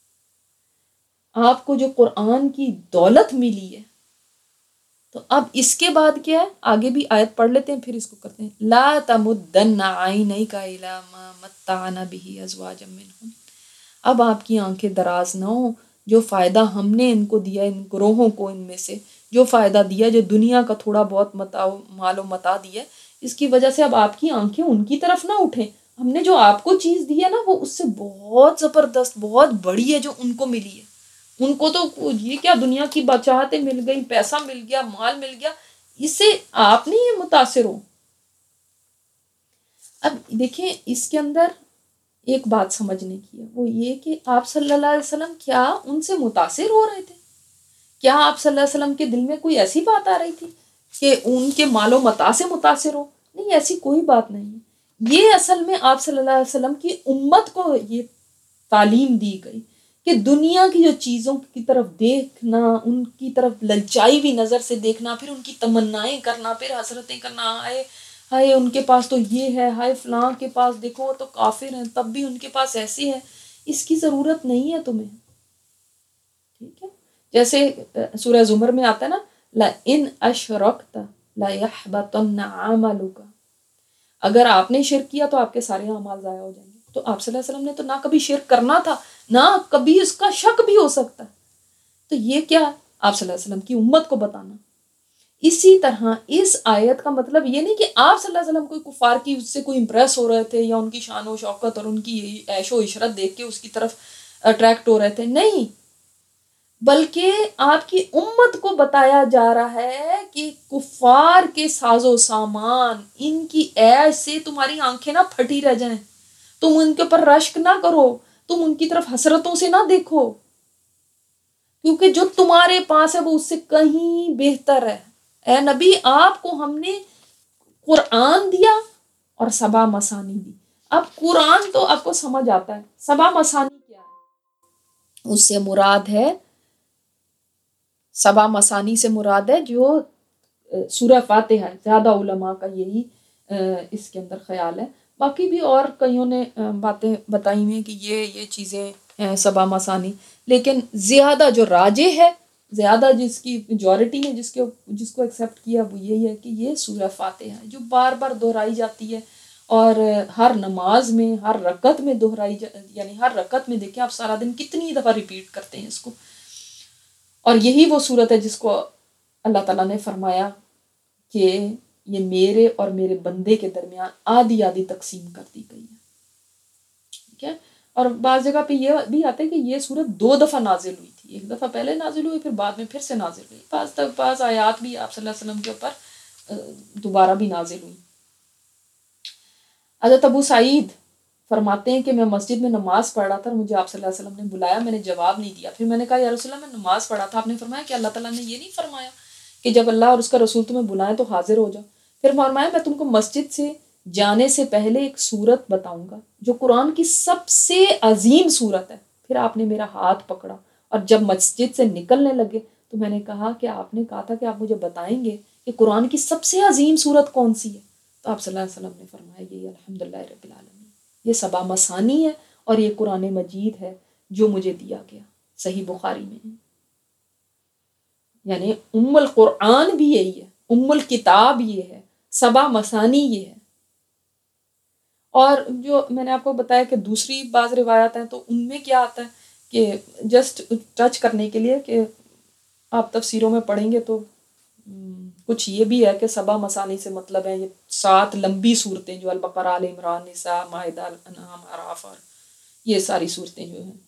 آپ کو جو قرآن کی دولت ملی ہے، تو اب اس کے بعد کیا ہے، آگے بھی آیت پڑھ لیتے ہیں پھر اس کو کرتے ہیں۔ لا تمدن عینیک الی ما متعنا به ازواجا منهم، اب آپ کی آنکھیں دراز نہ ہوں، جو فائدہ ہم نے ان کو دیا، ان گروہوں کو ان میں سے جو فائدہ دیا، جو دنیا کا تھوڑا بہت مال و متاع دیا، اس کی وجہ سے اب آپ کی آنکھیں ان کی طرف نہ اٹھیں۔ ہم نے جو آپ کو چیز دی ہے نا وہ اس سے بہت زبردست، بہت بڑی ہے جو ان کو ملی ہے۔ ان کو تو یہ کیا دنیا کی بچاہتیں مل گئی، پیسہ مل گیا، مال مل گیا، اس سے آپ نہیں یہ متاثر ہو۔ اب دیکھیں اس کے اندر ایک بات سمجھنے کی ہے، وہ یہ کہ آپ صلی اللہ علیہ وسلم کیا ان سے متاثر ہو رہے تھے؟ کیا آپ صلی اللہ علیہ وسلم کے دل میں کوئی ایسی بات آ رہی تھی کہ ان کے مال و متاع سے متاثر ہو؟ نہیں، ایسی کوئی بات نہیں ہے۔ یہ اصل میں آپ صلی اللہ علیہ وسلم کی امت کو یہ تعلیم دی گئی کہ دنیا کی جو چیزوں کی طرف دیکھنا، ان کی طرف للچائی ہوئی نظر سے دیکھنا، پھر ان کی تمنائیں کرنا، پھر حسرتیں کرنا، ہائے ان کے پاس تو یہ ہے، ہائے فلاں کے پاس دیکھو وہ تو کافر ہیں تب بھی ان کے پاس ایسی ہے، اس کی ضرورت نہیں ہے تمہیں، ٹھیک ہے؟ جیسے سورہ زمر میں آتا ہے نا، لَإِنْ أَشْرَكْتَ لَيَحْبَطَنَّ عَمَلُكَ، اگر آپ نے شرک کیا تو آپ کے سارے اعمال ضائع ہو جائیں گے۔ تو آپ صلی اللہ علیہ وسلم نے تو نہ کبھی شرک کرنا تھا، نہ کبھی اس کا شک بھی ہو سکتا ہے، تو یہ کیا آپ صلی اللہ علیہ وسلم کی امت کو بتانا۔ اسی طرح اس آیت کا مطلب یہ نہیں کہ آپ صلی اللہ علیہ وسلم کوئی کفار کی اس سے کوئی امپریس ہو رہے تھے، یا ان کی شان و شوکت اور ان کی عیش و عشرت دیکھ کے اس کی طرف اٹریکٹ ہو رہے تھے، نہیں، بلکہ آپ کی امت کو بتایا جا رہا ہے کہ کفار کے ساز و سامان، ان کی عیش سے تمہاری آنکھیں نہ پھٹی رہ جائیں، تم ان کے اوپر رشک نہ کرو، تم ان کی طرف حسرتوں سے نہ دیکھو، کیونکہ جو تمہارے پاس ہے وہ اس سے کہیں بہتر ہے۔ اے نبی، آپ کو ہم نے قرآن دیا اور 7 مثانی دی۔ اب قرآن تو آپ کو سمجھ آتا ہے، 7 مثانی کیا ہے؟ اس سے مراد ہے، 7 مثانی سے مراد ہے جو سورہ فاتحہ ہے، زیادہ علماء کا یہی اس کے اندر خیال ہے، باقی بھی اور کئیوں نے باتیں بتائی ہیں کہ یہ چیزیں ہیں 7 مثانی، لیکن زیادہ جو راجح ہے، زیادہ جس کی میجورٹی نے جس کو ایکسیپٹ کیا وہ یہی ہے کہ یہ سورہ فاتحہ ہے، جو بار بار دہرائی جاتی ہے، اور ہر نماز میں، ہر رکعت میں دہرائی یعنی ہر رکعت میں دیکھیں آپ سارا دن کتنی دفعہ ریپیٹ کرتے ہیں اس کو، اور یہی وہ صورت ہے جس کو اللہ تعالیٰ نے فرمایا کہ یہ میرے اور میرے بندے کے درمیان آدھی آدھی تقسیم کر دی گئی ہے، ٹھیک ہے؟ اور بعض جگہ پہ یہ بھی آتا ہے کہ یہ صورت 2 دفعہ نازل ہوئی تھی، ایک دفعہ پہلے نازل ہوئی، پھر بعد میں پھر سے نازل ہوئی، بعض آیات بھی آپ صلی اللہ علیہ وسلم کے اوپر دوبارہ بھی نازل ہوئی۔ حضرت ابو سعید فرماتے ہیں کہ میں مسجد میں نماز پڑھ رہا تھا اور مجھے آپ صلی اللہ علیہ وسلم نے بلایا، میں نے جواب نہیں دیا، پھر میں نے کہا یا رسول اللہ میں نماز پڑھا تھا، آپ نے فرمایا کہ اللہ تعالیٰ نے یہ نہیں فرمایا کہ جب اللہ اور اس کا رسول تمہیں بلائیں تو حاضر ہو جاؤ؟ پھر فرمایا میں تم کو مسجد سے جانے سے پہلے ایک صورت بتاؤں گا جو قرآن کی سب سے عظیم صورت ہے. پھر آپ نے میرا ہاتھ پکڑا اور جب مسجد سے نکلنے لگے تو میں نے کہا کہ آپ نے کہا تھا کہ آپ مجھے بتائیں گے کہ قرآن کی سب سے عظیم صورت کون سی ہے. تو آپ صلی اللہ علیہ وسلم نے فرمایا یہ الحمدللہ رب العالمین، یہ سبا مثانی ہے اور یہ قرآن مجید ہے جو مجھے دیا گیا. صحیح بخاری میں ہے. یعنی ام القرآن بھی یہی ہے، ام الکتاب یہ ہے، سبا مثانی یہ ہے. اور جو میں نے آپ کو بتایا کہ دوسری بعض روایات ہیں تو ان میں کیا آتا ہے کہ جسٹ ٹچ کرنے کے لیے کہ آپ تفسیروں میں پڑھیں گے تو کچھ یہ بھی ہے کہ سبا مثانی سے مطلب ہے یہ 7 لمبی صورتیں جو البقرہ، آل عمران، نساء، مائدہ، انعام، اعراف اور یہ ساری صورتیں جو ہیں.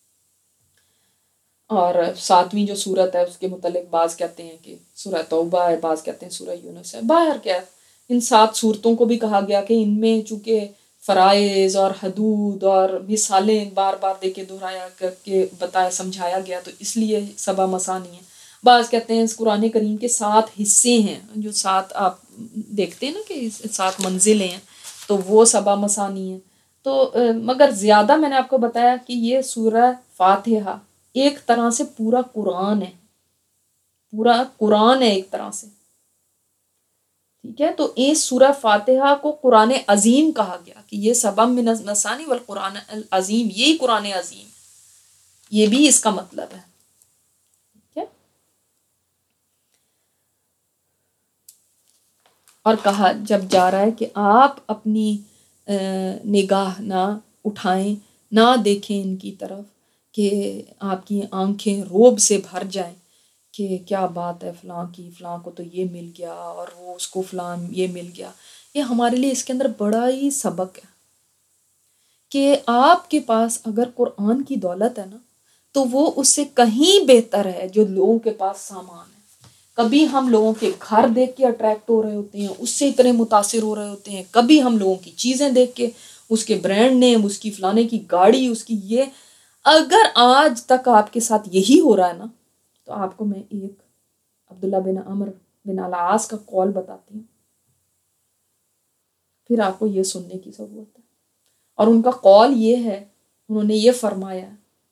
اور 7ویں جو صورت ہے اس کے متعلق بعض کہتے ہیں کہ سورہ توبہ ہے، بعض کہتے ہیں سورہ یونس ہے. باہر کیا ان 7 صورتوں کو بھی کہا گیا کہ ان میں چونکہ فرائض اور حدود اور مثالیں بار بار دے کے دہرایا کر کے بتایا سمجھایا گیا تو اس لیے سبا مثانی ہے. بعض کہتے ہیں اس قرآن کریم کے 7 حصے ہیں، جو 7 آپ دیکھتے ہیں نا کہ 7 منزلیں ہیں تو وہ سبا مثانی ہیں. تو مگر زیادہ میں نے آپ کو بتایا کہ یہ سورہ فاتحہ ایک طرح سے پورا قرآن ہے، پورا قرآن ہے ایک طرح سے. ٹھیک ہے، تو اس سورہ فاتحہ کو قرآن عظیم کہا گیا کہ یہ سبا من المثانی والقرآن العظیم، یہی قرآن عظیم، یہ بھی اس کا مطلب ہے. ٹھیک ہے، اور کہا جب جا رہا ہے کہ آپ اپنی نگاہ نہ اٹھائیں، نہ دیکھیں ان کی طرف کہ آپ کی آنکھیں روب سے بھر جائیں کہ کیا بات ہے فلاں کی، فلاں کو تو یہ مل گیا اور وہ اس کو فلاں یہ مل گیا. یہ ہمارے لیے اس کے اندر بڑا ہی سبق ہے کہ آپ کے پاس اگر قرآن کی دولت ہے نا تو وہ اس سے کہیں بہتر ہے جو لوگوں کے پاس سامان ہے. کبھی ہم لوگوں کے گھر دیکھ کے اٹریکٹ ہو رہے ہوتے ہیں، اس سے اتنے متاثر ہو رہے ہوتے ہیں، کبھی ہم لوگوں کی چیزیں دیکھ کے، اس کے برانڈ نیم، اس کی فلانے کی گاڑی، اس کی یہ. اگر آج تک آپ کے ساتھ یہی ہو رہا ہے نا تو آپ کو میں ایک عبداللہ بن عمرو بن العاص کا قول بتاتی ہوں، پھر آپ کو یہ سننے کی ضرورت ہے. اور ان کا قول یہ ہے، انہوں نے یہ فرمایا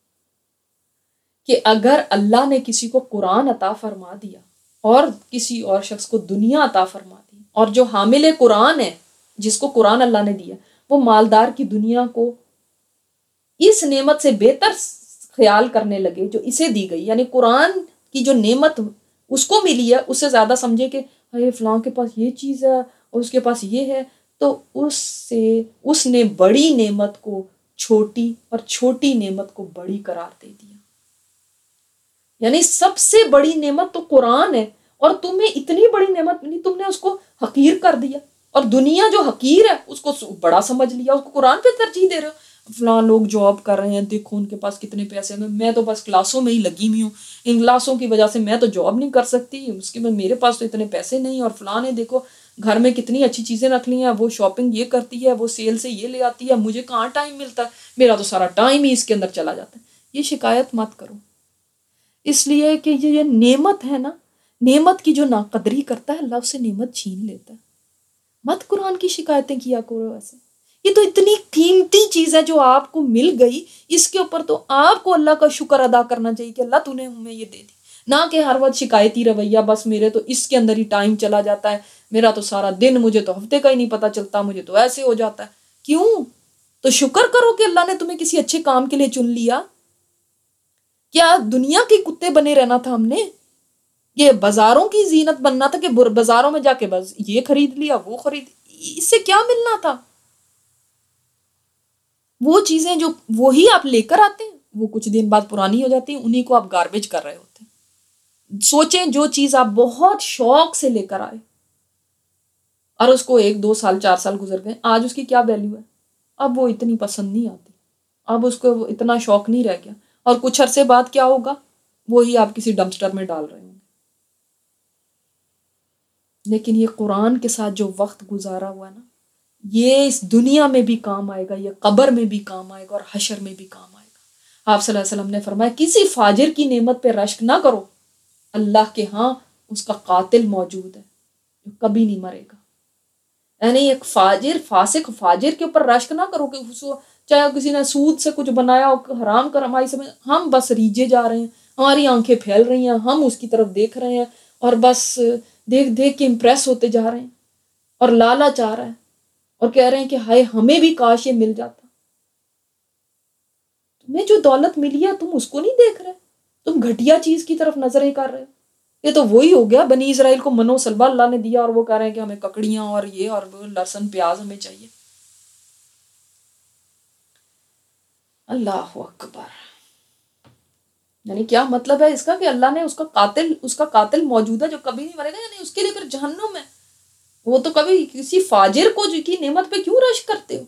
کہ اگر اللہ نے کسی کو قرآن عطا فرما دیا اور کسی اور شخص کو دنیا عطا فرما دی، اور جو حامل قرآن ہے جس کو قرآن اللہ نے دیا وہ مالدار کی دنیا کو اس نعمت سے بہتر خیال کرنے لگے جو اسے دی گئی، یعنی قرآن کی جو نعمت اس کو ملی ہے اس سے زیادہ سمجھے کہ فلاں کے پاس یہ چیز ہے اور اس کے پاس یہ ہے، تو اس نے بڑی نعمت کو چھوٹی اور چھوٹی نعمت کو بڑی قرار دے دیا. یعنی سب سے بڑی نعمت تو قرآن ہے اور تمہیں اتنی بڑی نعمت ملی، تم نے اس کو حقیر کر دیا، اور دنیا جو حقیر ہے اس کو بڑا سمجھ لیا، اس کو قرآن پہ ترجیح دے رہے ہو. فلاں لوگ جاب کر رہے ہیں، دیکھو ان کے پاس کتنے پیسے ہیں، میں تو بس کلاسوں میں ہی لگی ہوئی ہوں، ان کلاسوں کی وجہ سے میں تو جاب نہیں کر سکتی، اس کے بعد میرے پاس تو اتنے پیسے نہیں، اور فلاں نے دیکھو گھر میں کتنی اچھی چیزیں رکھ لی ہیں، وہ شاپنگ یہ کرتی ہے، وہ سیل سے یہ لے آتی ہے، مجھے کہاں ٹائم ملتا ہے، میرا تو سارا ٹائم ہی اس کے اندر چلا جاتا ہے. یہ شکایت مت کرو، اس لیے کہ یہ نعمت ہے نا، نعمت کی جو ناقدری کرتا ہے اللہ اس سے نعمت چھین لیتا ہے. مت قرآن کی شکایتیں کیا کرو ایسے، یہ تو اتنی قیمتی چیز ہے جو آپ کو مل گئی، اس کے اوپر تو آپ کو اللہ کا شکر ادا کرنا چاہیے کہ اللہ تو نے ہمیں یہ دے دی، نہ کہ ہر وقت شکایتی رویہ، بس میرے تو اس کے اندر ہی ٹائم چلا جاتا ہے، میرا تو سارا دن، مجھے تو ہفتے کا ہی نہیں پتہ چلتا، مجھے تو ایسے ہو جاتا ہے. کیوں؟ تو شکر کرو کہ اللہ نے تمہیں کسی اچھے کام کے لیے چن لیا. کیا دنیا کے کتے بنے رہنا تھا ہم نے؟ یہ بازاروں کی زینت بننا تھا کہ بازاروں میں جا کے بس یہ خرید لیا، وہ خرید، اس سے کیا ملنا تھا؟ وہ چیزیں جو وہی آپ لے کر آتے ہیں وہ کچھ دن بعد پرانی ہو جاتی ہیں، انہی کو آپ گاربیج کر رہے ہوتے ہیں. سوچیں جو چیز آپ بہت شوق سے لے کر آئے اور اس کو 1 2 سال 4 سال گزر گئے، آج اس کی کیا ویلیو ہے؟ اب وہ اتنی پسند نہیں آتی، اب اس کو اتنا شوق نہیں رہ گیا، اور کچھ عرصے بعد کیا ہوگا؟ وہی آپ کسی ڈمپسٹر میں ڈال رہے ہوں گے. لیکن یہ قرآن کے ساتھ جو وقت گزارا ہوا نا، یہ اس دنیا میں بھی کام آئے گا، یہ قبر میں بھی کام آئے گا، اور حشر میں بھی کام آئے گا. آپ صلی اللہ علیہ وسلم نے فرمایا کسی فاجر کی نعمت پہ رشک نہ کرو، اللہ کے ہاں اس کا قاتل موجود ہے جو کبھی نہیں مرے گا. یعنی ایک فاجر فاسق فاجر کے اوپر رشک نہ کرو کہ چاہے کسی نے سود سے کچھ بنایا ہو، حرام کمائی سے، ہم بس ریجھے جا رہے ہیں، ہماری آنکھیں پھیل رہی ہیں، ہم اس کی طرف دیکھ رہے ہیں اور بس دیکھ دیکھ کے امپریس ہوتے جا رہے ہیں اور لالچ آ رہا ہے اور کہہ رہے ہیں کہ ہائے ہمیں بھی کاش یہ مل جاتا۔ تمہیں جو دولت ملی ہے تم اس کو نہیں دیکھ رہے، تم گھٹیا چیز کی طرف نظریں کر رہے ہو۔ یہ تو وہی ہو گیا، بنی اسرائیل کو منو سلبہ اللہ نے دیا اور وہ کہہ رہے ہیں کہ ہمیں ککڑیاں اور یہ اور لہسن پیاز ہمیں چاہیے۔ اللہ اکبر، یعنی کیا مطلب ہے اس کا کہ اللہ نے اس کا قاتل موجود ہے جو کبھی نہیں مرے گا، یعنی اس کے لیے پھر جہنم ہے۔ وہ تو کبھی کسی فاجر کو کی نعمت پہ کیوں رش کرتے ہو؟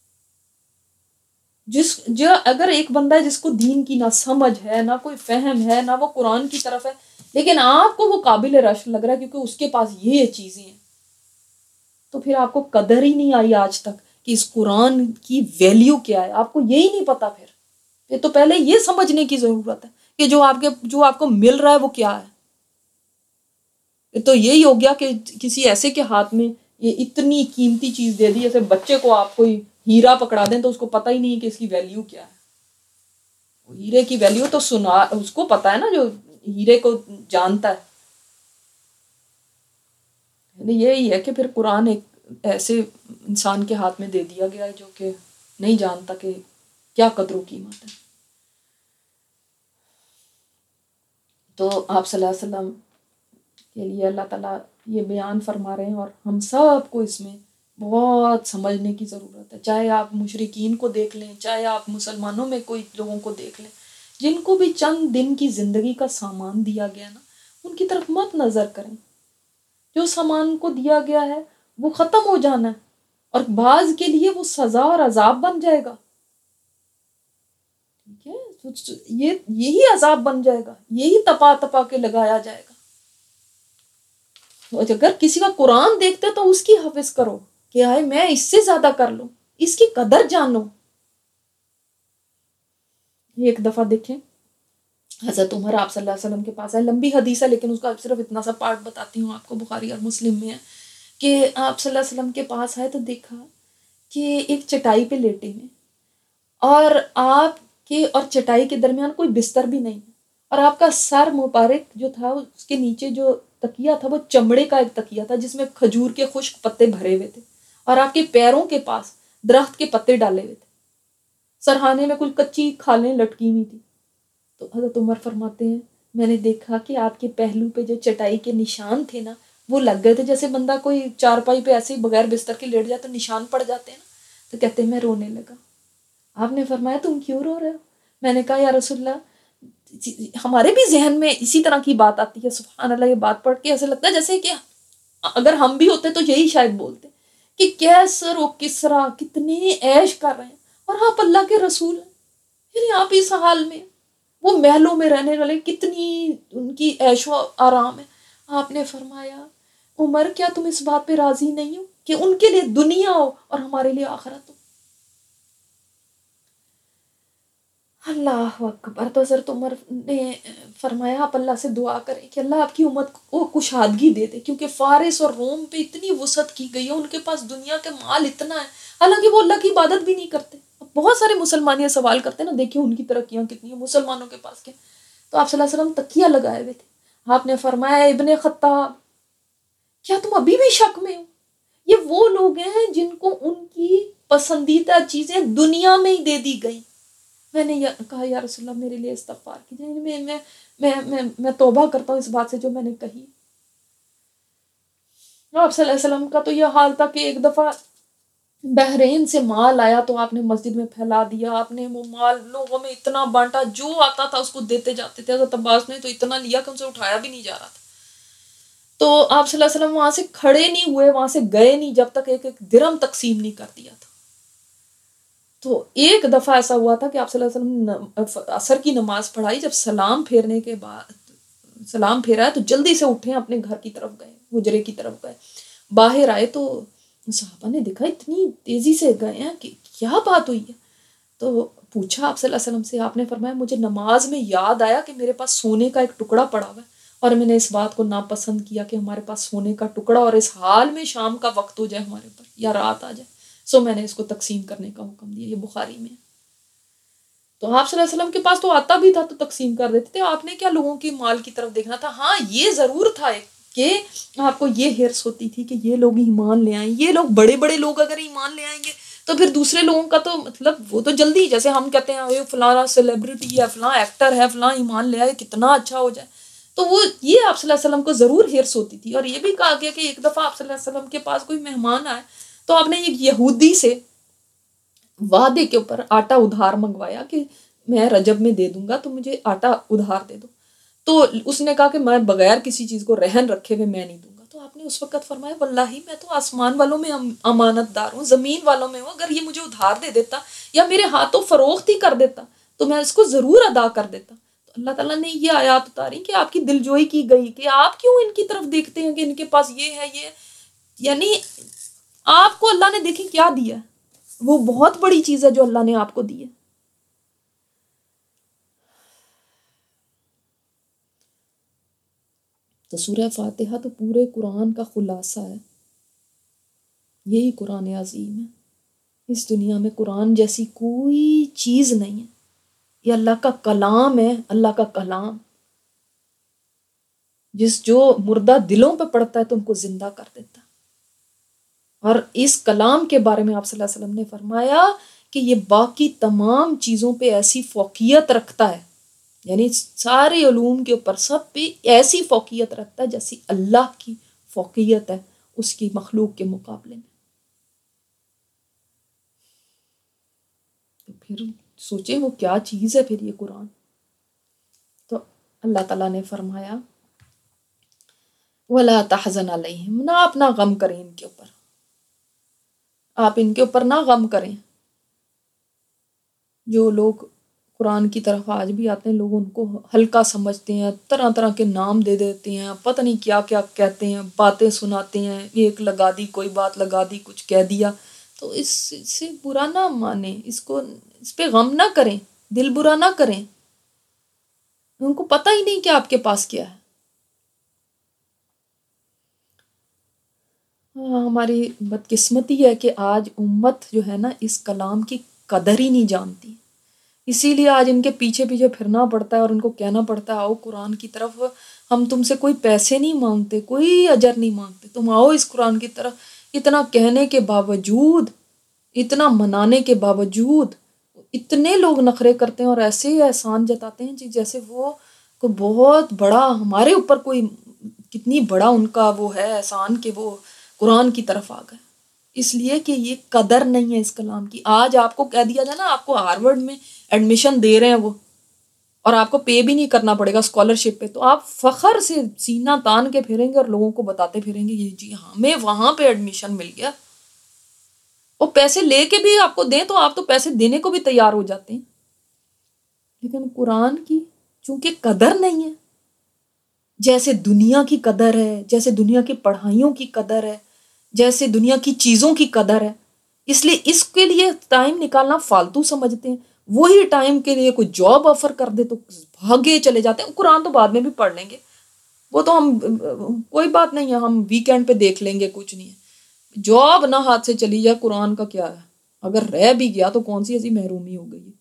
جو اگر ایک بندہ ہے جس کو دین کی نہ سمجھ ہے، نہ کوئی فہم ہے، نہ وہ قرآن کی طرف ہے، لیکن آپ کو وہ قابل رشک لگ رہا ہے کیونکہ اس کے پاس یہ چیزیں ہیں، تو پھر آپ کو قدر ہی نہیں آئی آج تک کہ اس قرآن کی ویلیو کیا ہے، آپ کو یہی نہیں پتا۔ پھر تو پہلے یہ سمجھنے کی ضرورت ہے کہ جو آپ کو مل رہا ہے وہ کیا ہے۔ تو یہی ہو گیا کہ کسی ایسے کے ہاتھ میں یہ اتنی قیمتی چیز دے دی، جیسے بچے کو آپ کوئی ہیرا پکڑا دیں تو اس کو پتہ ہی نہیں کہ اس کی ویلیو کیا ہے۔ ہیرے کی ویلیو تو اس کو پتا ہے نا جو ہیرے کو جانتا ہے۔ یہی ہے کہ پھر قرآن ایک ایسے انسان کے ہاتھ میں دے دیا گیا ہے جو کہ نہیں جانتا کہ کیا قدر و قیمت ہے۔ تو آپ صلی اللہ علیہ وسلم کے لیے اللہ تعالیٰ یہ بیان فرما رہے ہیں اور ہم سب کو اس میں بہت سمجھنے کی ضرورت ہے۔ چاہے آپ مشرکین کو دیکھ لیں، چاہے آپ مسلمانوں میں کوئی لوگوں کو دیکھ لیں، جن کو بھی چند دن کی زندگی کا سامان دیا گیا نا، ان کی طرف مت نظر کریں۔ جو سامان کو دیا گیا ہے وہ ختم ہو جانا ہے، اور بعض کے لیے وہ سزا اور عذاب بن جائے گا۔ ٹھیک ہے، یہی عذاب بن جائے گا، یہی تپا تپا کے لگایا جائے گا۔ اگر کسی کا قرآن دیکھتے تو اس کی حفظ کرو کہ آئے میں اس سے زیادہ کر لوں، اس کی قدر جانو۔ ایک دفعہ دیکھیں حضرت عمر آپ صلی اللہ علیہ وسلم کے پاس ہے، لمبی حدیث ہے لیکن اس کا صرف اتنا سا پارٹ بتاتی ہوں آپ کو، بخاری اور مسلم میں ہے کہ آپ صلی اللہ علیہ وسلم کے پاس آئے تو دیکھا کہ ایک چٹائی پہ لیٹے ہیں اور آپ کے اور چٹائی کے درمیان کوئی بستر بھی نہیں ہے، اور آپ کا سر مبارک جو تھا اس کے نیچے جو تکیہ تھا وہ چمڑے کا ایک تکیہ تھا جس میں کھجور کے خشک پتے بھرے ہوئے تھے، اور آپ کے پیروں کے پاس درخت کے پتے ڈالے ہوئے تھے، سرہانے میں کچھ کچی کھالیں لٹکی ہوئی تھی۔ تو حضرت عمر فرماتے ہیں میں نے دیکھا کہ آپ کے پہلو پہ جو چٹائی کے نشان تھے نا وہ لگ گئے تھے، جیسے بندہ کوئی چارپائی پہ ایسے ہی بغیر بستر کے لیٹ جائے تو نشان پڑ جاتے ہیں نا۔ تو کہتے ہیں میں رونے لگا۔ آپ نے فرمایا تم کیوں رو رہے ہو؟ میں نے کہا یا رسول اللہ، ہمارے بھی ذہن میں اسی طرح کی بات آتی ہے۔ سبحان اللہ، یہ بات پڑھ کے ایسے لگتا ہے جیسے کہ اگر ہم بھی ہوتے تو یہی شاید بولتے کہ کیسر و کسرا کتنے عیش کر رہے ہیں اور آپ اللہ کے رسول ہیں، یعنی آپ اس حال میں، وہ محلوں میں رہنے والے کتنی ان کی عیش و آرام ہے۔ آپ نے فرمایا عمر کیا تم اس بات پہ راضی نہیں ہو کہ ان کے لیے دنیا ہو اور ہمارے لیے آخرت ہو؟ اللہ اکبر۔ تو حضرت عمر نے فرمایا آپ اللہ سے دعا کریں کہ اللہ آپ کی امت کو کشادگی دے دے، کیونکہ فارس اور روم پہ اتنی وسعت کی گئی ہے، ان کے پاس دنیا کے مال اتنا ہے، حالانکہ وہ اللہ کی عبادت بھی نہیں کرتے۔ بہت سارے مسلمان یہ سوال کرتے ہیں نا، دیکھیں ان کی ترقیاں کتنی ہیں، مسلمانوں کے پاس کیا؟ تو آپ صلی اللہ علیہ وسلم تکیہ لگائے ہوئے تھے۔ آپ نے فرمایا ابن خطاب کیا تم ابھی بھی شک میں ہو؟ یہ وہ لوگ ہیں جن کو ان کی پسندیدہ چیزیں دنیا میں ہی دے دی گئی۔ میں نے کہا یا رسول اللہ میرے لیے استغفار کیجیے، میں توبہ کرتا ہوں اس بات سے جو میں نے کہی۔ آپ صلی اللہ علیہ وسلم کا تو یہ حال تھا کہ ایک دفعہ بحرین سے مال آیا تو آپ نے مسجد میں پھیلا دیا، آپ نے وہ مال لوگوں میں اتنا بانٹا، جو آتا تھا اس کو دیتے جاتے تھے۔ حضرت عباس نے تو اتنا لیا کہ ان سے اٹھایا بھی نہیں جا رہا تھا۔ تو آپ صلی اللہ علیہ وسلم وہاں سے کھڑے نہیں ہوئے، وہاں سے گئے نہیں جب تک ایک ایک درہم تقسیم نہیں کر دیا تھا۔ تو ایک دفعہ ایسا ہوا تھا کہ آپ صلی اللہ علیہ وسلم نے عصر کی نماز پڑھائی، جب سلام پھیرنے کے بعد سلام پھیرا ہے تو جلدی سے اٹھے اپنے گھر کی طرف گئے، حجرے کی طرف گئے۔ باہر آئے تو صحابہ نے دیکھا اتنی تیزی سے گئے ہیں کہ کیا بات ہوئی ہے۔ تو پوچھا آپ صلی اللہ علیہ وسلم سے، آپ نے فرمایا مجھے نماز میں یاد آیا کہ میرے پاس سونے کا ایک ٹکڑا پڑا ہوا ہے اور میں نے اس بات کو ناپسند کیا کہ ہمارے پاس سونے کا ٹکڑا اور اس حال میں شام کا وقت ہو جائے ہمارے اوپر یا رات آ جائے، سو میں نے اس کو تقسیم کرنے کا حکم دیا۔ یہ بخاری میں ہے۔ تو آپ صلی اللہ علیہ وسلم کے پاس تو آتا بھی تھا تو تقسیم کر دیتے تھے، آپ نے کیا لوگوں کے مال کی طرف دیکھنا تھا؟ ہاں یہ ضرور تھا ایک کہ آپ کو یہ ہرس ہوتی تھی کہ یہ لوگ ایمان لے آئیں، یہ لوگ بڑے بڑے لوگ اگر ایمان لے آئیں گے تو پھر دوسرے لوگوں کا تو مطلب وہ تو جلدی، جیسے ہم کہتے ہیں یہ فلاں سیلیبریٹی ہے، فلاں ایکٹر ہے، فلاں ایمان لے آئے کتنا اچھا ہو جائے، تو وہ یہ آپ صلی اللہ علیہ وسلم کو ضرور ہرس ہوتی تھی۔ اور یہ بھی کہا گیا کہ ایک دفعہ آپ صلی اللہ علیہ وسلم کے پاس کوئی مہمان آئے تو آپ نے ایک یہودی سے وعدے کے اوپر آٹا ادھار منگوایا کہ میں رجب میں دے دوں گا تو مجھے آٹا ادھار دے دو، تو اس نے کہا کہ میں بغیر کسی چیز کو رہن رکھے ہوئے میں نہیں دوں گا، تو آپ نے اس وقت فرمایا واللہ میں تو آسمان والوں میں امانت دار ہوں، زمین والوں میں ہوں، اگر یہ مجھے ادھار دے دیتا یا میرے ہاتھوں فروخت ہی کر دیتا تو میں اس کو ضرور ادا کر دیتا۔ تو اللہ تعالیٰ نے یہ آیات اتاری کہ آپ کی دل جوئی کی گئی کہ آپ کیوں ان کی طرف دیکھتے ہیں کہ ان کے پاس یہ ہے یہ ہے، یعنی آپ کو اللہ نے دیکھیں کیا دیا ہے، وہ بہت بڑی چیز ہے جو اللہ نے آپ کو دی ہے۔ تو سورہ فاتحہ تو پورے قرآن کا خلاصہ ہے، یہی قرآن عظیم ہے۔ اس دنیا میں قرآن جیسی کوئی چیز نہیں ہے، یہ اللہ کا کلام ہے، اللہ کا کلام جو مردہ دلوں پہ پڑتا ہے تو ان کو زندہ کر دیتا ہے۔ اور اس کلام کے بارے میں آپ صلی اللہ علیہ وسلم نے فرمایا کہ یہ باقی تمام چیزوں پہ ایسی فوقیت رکھتا ہے، یعنی سارے علوم کے اوپر سب پہ ایسی فوقیت رکھتا ہے جیسی اللہ کی فوقیت ہے اس کی مخلوق کے مقابلے میں۔ تو پھر سوچیں وہ کیا چیز ہے پھر یہ قرآن۔ تو اللہ تعالیٰ نے فرمایا وَلَا تَحْزَنْ عَلَيْهِمْ، نہ اپنا غم کریں ان کے اوپر، آپ ان کے اوپر نہ غم کریں۔ جو لوگ قرآن کی طرف آج بھی آتے ہیں لوگ ان کو ہلکا سمجھتے ہیں، طرح طرح کے نام دے دیتے ہیں، پتہ نہیں کیا کیا کہتے ہیں، باتیں سناتے ہیں، ایک لگا دی کوئی بات لگا دی کچھ کہہ دیا، تو اس سے برا نہ مانیں، اس پہ غم نہ کریں، دل برا نہ کریں، ان کو پتہ ہی نہیں کہ آپ کے پاس کیا ہے۔ ہماری بدقسمتی ہے کہ آج امت جو ہے نا اس کلام کی قدر ہی نہیں جانتی، اسی لیے آج ان کے پیچھے پیچھے پھرنا پڑتا ہے اور ان کو کہنا پڑتا ہے آؤ قرآن کی طرف، ہم تم سے کوئی پیسے نہیں مانگتے، کوئی اجر نہیں مانگتے، تم آؤ اس قرآن کی طرف۔ اتنا کہنے کے باوجود، اتنا منانے کے باوجود اتنے لوگ نخرے کرتے ہیں اور ایسے احسان جتاتے ہیں جیسے وہ کوئی بہت بڑا ہمارے اوپر کوئی کتنی بڑا ان کا وہ ہے احسان کہ وہ قرآن کی طرف آ گئے، اس لیے کہ یہ قدر نہیں ہے اس کلام کی۔ آج آپ کو کہہ دیا جائے نا آپ کو ہارورڈ میں ایڈمیشن دے رہے ہیں وہ، اور آپ کو پے بھی نہیں کرنا پڑے گا اسکالرشپ پہ، تو آپ فخر سے سینہ تان کے پھریں گے اور لوگوں کو بتاتے پھریں گے یہ جی ہمیں وہاں پہ ایڈمیشن مل گیا۔ وہ پیسے لے کے بھی آپ کو دیں تو آپ تو پیسے دینے کو بھی تیار ہو جاتے ہیں، لیکن قرآن کی چونکہ قدر نہیں ہے، جیسے دنیا کی قدر ہے، جیسے دنیا کی پڑھائیوں کی قدر ہے، جیسے دنیا کی چیزوں کی قدر ہے، اس لیے اس کے لیے ٹائم نکالنا فالتو سمجھتے ہیں۔ وہی ٹائم کے لیے کوئی جاب آفر کر دے تو بھاگے چلے جاتے ہیں، قرآن تو بعد میں بھی پڑھ لیں گے، وہ تو ہم کوئی بات نہیں ہے، ہم ویکینڈ پہ دیکھ لیں گے، کچھ نہیں ہے۔ جاب نہ ہاتھ سے چلی جائے قرآن کا کیا ہے، اگر رہ بھی گیا تو کون سی ایسی محرومی ہو گئی ہے۔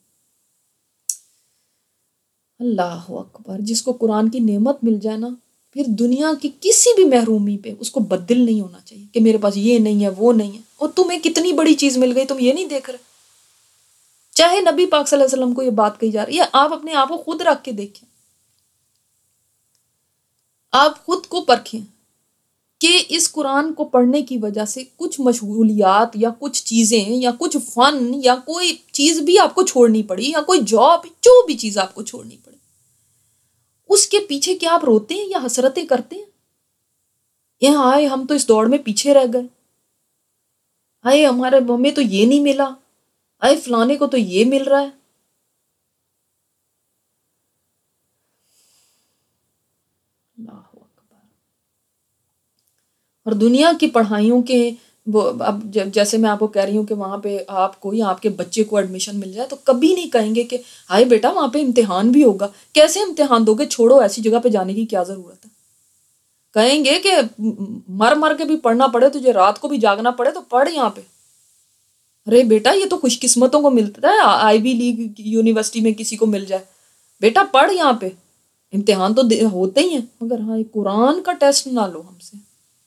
اللہ اکبر، جس کو قرآن کی نعمت مل جائے نا پھر دنیا کی کسی بھی محرومی پہ اس کو بدل نہیں ہونا چاہیے کہ میرے پاس یہ نہیں ہے وہ نہیں ہے، اور تمہیں کتنی بڑی چیز مل گئی تم یہ نہیں دیکھ رہے۔ چاہے نبی پاک صلی اللہ علیہ وسلم کو یہ بات کہی جا رہی ہے، آپ اپنے آپ کو خود رکھ کے دیکھیں، آپ خود کو پرکھیں کہ اس قرآن کو پڑھنے کی وجہ سے کچھ مشغولیات یا کچھ چیزیں یا کچھ فن یا کوئی چیز بھی آپ کو چھوڑنی پڑی یا کوئی جاب جو بھی چیز آپ کو چھوڑنی پڑی، اس کے پیچھے کیا آپ روتے ہیں یا حسرتیں کرتے ہیں؟ یہ ہائے ہم تو اس دوڑ میں پیچھے رہ گئے، ہائے ہمیں تو یہ نہیں ملا، ہائے فلانے کو تو یہ مل رہا ہے۔ اللہ اکبر۔ اور دنیا کی پڑھائیوں کے وہ اب جیسے میں آپ کو کہہ رہی ہوں کہ وہاں پہ آپ کو یا آپ کے بچے کو ایڈمیشن مل جائے تو کبھی نہیں کہیں گے کہ ہائے بیٹا وہاں پہ امتحان بھی ہوگا، کیسے امتحان دو گے، چھوڑو ایسی جگہ پہ جانے کی کیا ضرورت ہے. کہیں گے کہ مر مر کے بھی پڑھنا پڑے، تجھے رات کو بھی جاگنا پڑے تو پڑھ یہاں پہ. ارے بیٹا یہ تو خوش قسمتوں کو ملتا ہے، آئی وی لیگ یونیورسٹی میں کسی کو مل جائے. بیٹا پڑھ یہاں پہ، امتحان تو ہوتے ہی ہیں، مگر ہاں قرآن کا ٹیسٹ نہ لو ہم سے.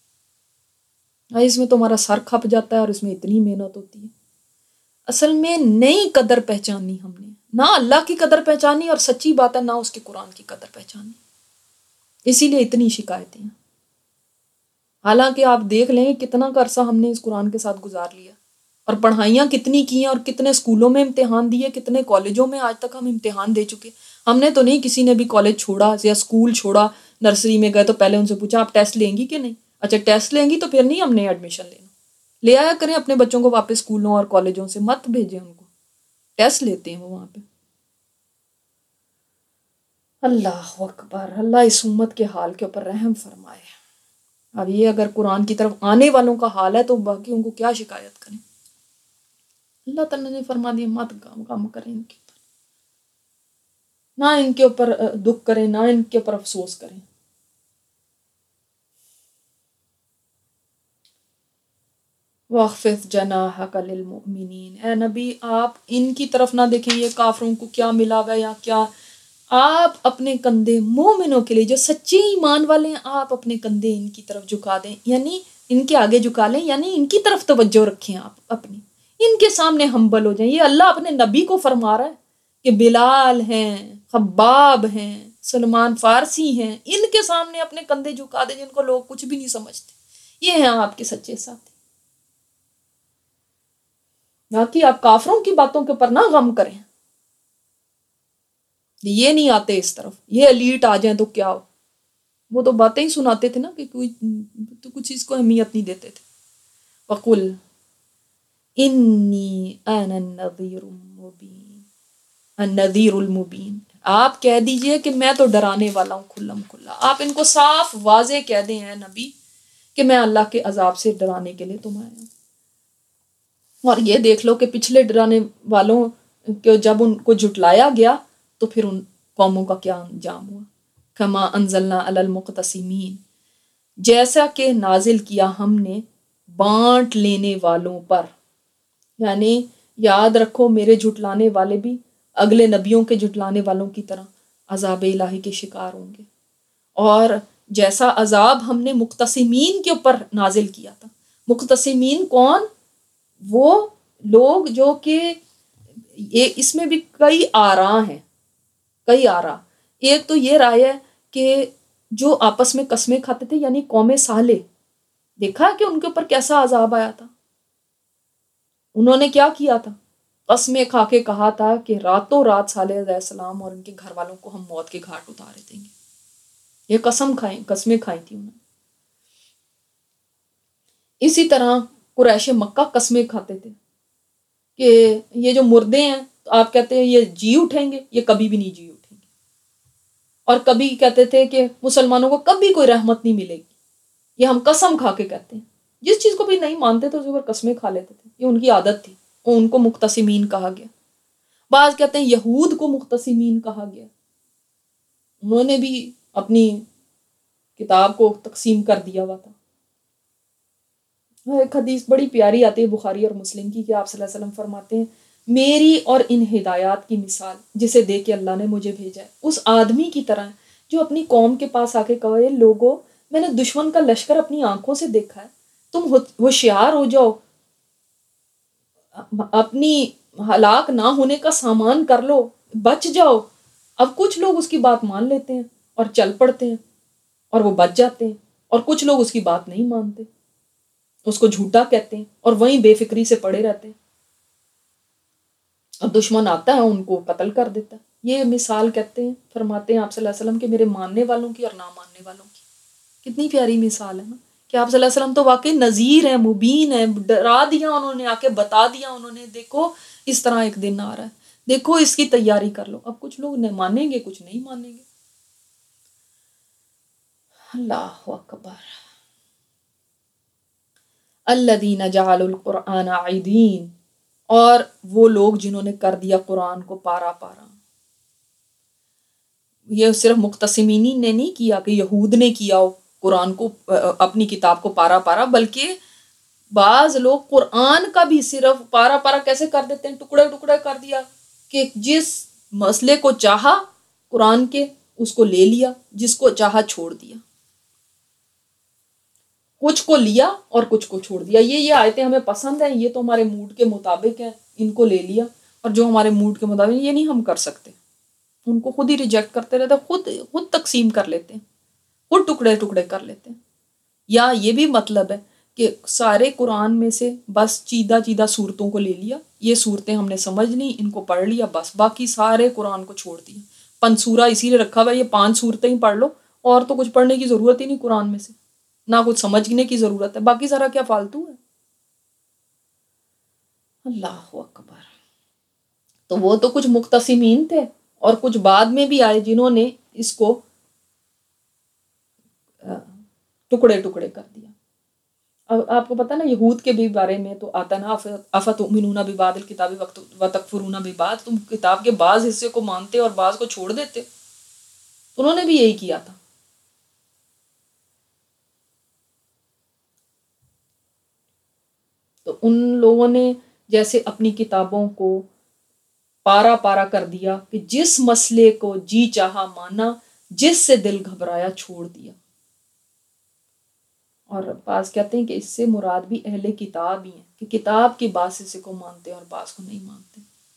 اس میں تمہارا سر کھپ جاتا ہے اور اس میں اتنی محنت ہوتی ہے. اصل میں نئی قدر پہچانی ہم نے، نہ اللہ کی قدر پہچانی، اور سچی بات ہے نہ اس کے قرآن کی قدر پہچانی. اسی لیے اتنی شکایتیں ہیں. حالانکہ آپ دیکھ لیں کتنا عرصہ ہم نے اس قرآن کے ساتھ گزار لیا، اور پڑھائیاں کتنی کی ہیں، اور کتنے اسکولوں میں امتحان دیے، کتنے کالجوں میں آج تک ہم امتحان دے چکے. ہم نے تو نہیں کسی نے بھی کالج چھوڑا یا اسکول چھوڑا، نرسری میں گئے تو پہلے ان سے پوچھا آپ ٹیسٹ لیں گی کہ نہیں. اچھا ٹیسٹ لیں گی تو پھر نہیں ہم نے ایڈمیشن لینا. لے آیا کریں اپنے بچوں کو واپس اسکولوں اور کالجوں سے، مت بھیجیں ان کو، ٹیسٹ لیتے ہیں وہ وہاں پہ. اللہ اکبر، اللہ اس امت کے حال کے اوپر رحم فرمائے. اب یہ اگر قرآن کی طرف آنے والوں کا حال ہے تو باقی ان کو کیا شکایت کریں. اللہ تعالیٰ نے فرما دیا مت غم کریں ان کے اوپر، نہ ان کے اوپر دکھ کریں، نہ ان کے اوپر افسوس کریں. وَاخْفِضْ جَنَاحَكَ لِلْمُؤْمِنِينَ، اے نبی آپ ان کی طرف نہ دیکھیں یہ کافروں کو کیا ملا ہوا ہے یا کیا. آپ اپنے کندھے مومنوں کے لیے جو سچے ایمان والے ہیں، آپ اپنے کندھے ان کی طرف جھکا دیں، یعنی ان کے آگے جھکا لیں، یعنی ان کی طرف توجہ رکھیں. آپ اپنی ان کے سامنے ہمبل ہو جائیں. یہ اللہ اپنے نبی کو فرما رہا ہے کہ بلال ہیں، خباب ہیں، سلمان فارسی ہیں، ان کے سامنے اپنے کندھے جھکا دیں جن کو لوگ کچھ بھی نہیں سمجھتے. یہ ہیں آپ کے سچے ساتھی. نہ کہ آپ کافروں کی باتوں کے اوپر نہ غم کریں. یہ نہیں آتے اس طرف، یہ ایلیٹ آ جائیں تو کیا ہو. وہ تو باتیں ہی سناتے تھے نا کہ کوئی تو کچھ چیز کو اہمیت نہیں دیتے تھے. وَقُلْ إِنِّي أَنَا النَّذِيرُ الْمُبِينُ، آپ کہہ دیجئے کہ میں تو ڈرانے والا ہوں کھلم کھلا. آپ ان کو صاف واضح کہہ دیں اے نبی کہ میں اللہ کے عذاب سے ڈرانے کے لیے تم آیا ہوں. اور یہ دیکھ لو کہ پچھلے ڈرانے والوں کو جب ان کو جھٹلایا گیا تو پھر ان قوموں کا کیا انجام ہوا. کما انزلنا علی المقتسمین، جیسا کہ نازل کیا ہم نے بانٹ لینے والوں پر. یعنی یاد رکھو میرے جھٹلانے والے بھی اگلے نبیوں کے جھٹلانے والوں کی طرح عذاب الہی کے شکار ہوں گے. اور جیسا عذاب ہم نے مقتسمین کے اوپر نازل کیا تھا. مقتسمین کون؟ وہ لوگ جو کہ اس میں بھی کئی آراء ہیں، کئی آراء. ایک تو یہ رائے ہے کہ جو آپس میں قسمیں کھاتے تھے، یعنی قوم صالح، دیکھا کہ ان کے اوپر کیسا عذاب آیا تھا. انہوں نے کیا کیا تھا؟ قسمیں کھا کے کہا تھا کہ راتوں رات صالح علیہ السلام اور ان کے گھر والوں کو ہم موت کے گھاٹ اتارے دیں گے. یہ قسمیں کھائی تھی انہوں نے. اسی طرح قریش مکہ قسمیں کھاتے تھے کہ یہ جو مردے ہیں تو آپ کہتے ہیں یہ جی اٹھیں گے، یہ کبھی بھی نہیں جی اٹھیں گے. اور کبھی کہتے تھے کہ مسلمانوں کو کبھی کوئی رحمت نہیں ملے گی. یہ ہم قسم کھا کے کہتے ہیں. جس چیز کو بھی نہیں مانتے تھے اس کے اوپر قسمیں کھا لیتے تھے. یہ ان کی عادت تھی، ان کو مقتسمین کہا گیا. بعض کہتے ہیں یہود کو مقتسمین کہا گیا، انہوں نے بھی اپنی کتاب کو تقسیم کر دیا ہوا تھا. ایک حدیث بڑی پیاری آتی ہے بخاری اور مسلم کی کہ آپ صلی اللہ علیہ وسلم فرماتے ہیں میری اور ان ہدایات کی مثال جسے دے کے اللہ نے مجھے بھیجا ہے اس آدمی کی طرح ہے جو اپنی قوم کے پاس آ کے کہے لوگوں میں نے دشمن کا لشکر اپنی آنکھوں سے دیکھا ہے، تم ہوشیار ہو جاؤ، اپنی ہلاک نہ ہونے کا سامان کر لو، بچ جاؤ. اب کچھ لوگ اس کی بات مان لیتے ہیں اور چل پڑتے ہیں اور وہ بچ جاتے ہیں، اور کچھ لوگ اس کی بات نہیں مانتے، اس کو جھوٹا کہتے ہیں اور وہیں بے فکری سے پڑے رہتے ہیں، اور دشمن آتا ہے ان کو قتل کر دیتا ہے. یہ مثال کہتے ہیں، فرماتے ہیں آپ صلی اللہ علیہ وسلم کہ میرے ماننے والوں کی اور نہ ماننے والوں کی. کتنی پیاری مثال ہے نا کہ آپ صلی اللہ علیہ وسلم تو واقعی نذیر ہیں، مبین ہیں. ڈرا دیا انہوں نے، آ کے بتا دیا انہوں نے دیکھو اس طرح ایک دن آ رہا ہے، دیکھو اس کی تیاری کر لو. اب کچھ لوگ مانیں گے، کچھ نہیں مانیں گے. اللہ اکبر. الذین جعلوا القرآن عیدین، اور وہ لوگ جنہوں نے کر دیا قرآن کو پارا پارا. یہ صرف مختصمین نے نہیں کیا کہ یہود نے کیا ہو قرآن کو، اپنی کتاب کو پارا پارا، بلکہ بعض لوگ قرآن کا بھی صرف پارا پارا کیسے کر دیتے ہیں، ٹکڑے ٹکڑے کر دیا کہ جس مسئلے کو چاہا قرآن کے اس کو لے لیا، جس کو چاہا چھوڑ دیا، کچھ کو لیا اور کچھ کو چھوڑ دیا. یہ آیتیں ہمیں پسند ہیں، یہ تو ہمارے موڈ کے مطابق ہیں، ان کو لے لیا، اور جو ہمارے موڈ کے مطابق یہ نہیں ہم کر سکتے، ان کو خود ہی ریجیکٹ کرتے رہتے، خود تقسیم کر لیتے ہیں، خود ٹکڑے ٹکڑے کر لیتے ہیں. یا یہ بھی مطلب ہے کہ سارے قرآن میں سے بس چیدہ چیدہ صورتوں کو لے لیا، یہ صورتیں ہم نے سمجھ لی، ان کو پڑھ لیا، بس باقی سارے قرآن کو چھوڑ دیا. پنسورہ اسی لیے رکھا ہوا ہے، یہ 5 صورتیں ہی پڑھ لو، اور تو کچھ پڑھنے کی ضرورت ہی نہیں قرآن میں سے، نہ کچھ سمجھنے کی ضرورت ہے، باقی سارا کیا فالتو ہے. اللہ اکبر. تو وہ تو کچھ مختصمین تھے، اور کچھ بعد میں بھی آئے جنہوں نے اس کو ٹکڑے ٹکڑے کر دیا. اب آپ کو پتہ نا یہود کے بھی بارے میں تو آتا نا، افتؤمنون ببعض الکتاب وتکفرون ببعض، تم کتاب کے بعض حصے کو مانتے اور بعض کو چھوڑ دیتے. انہوں نے بھی یہی کیا تھا. تو ان لوگوں نے جیسے اپنی کتابوں کو پارا پارا کر دیا کہ جس مسئلے کو جی چاہا مانا، جس سے دل گھبرایا چھوڑ دیا. اور بعض کہتے ہیں کہ اس سے مراد بھی اہل کتاب ہی ہیں، کہ کتاب کے بعض حصے کو مانتے ہیں اور بعض کو نہیں مانتے.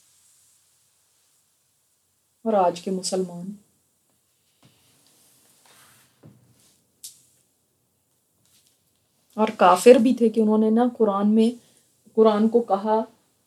اور آج کے مسلمان اور کافر بھی تھے کہ انہوں نے نا قرآن کو کہا،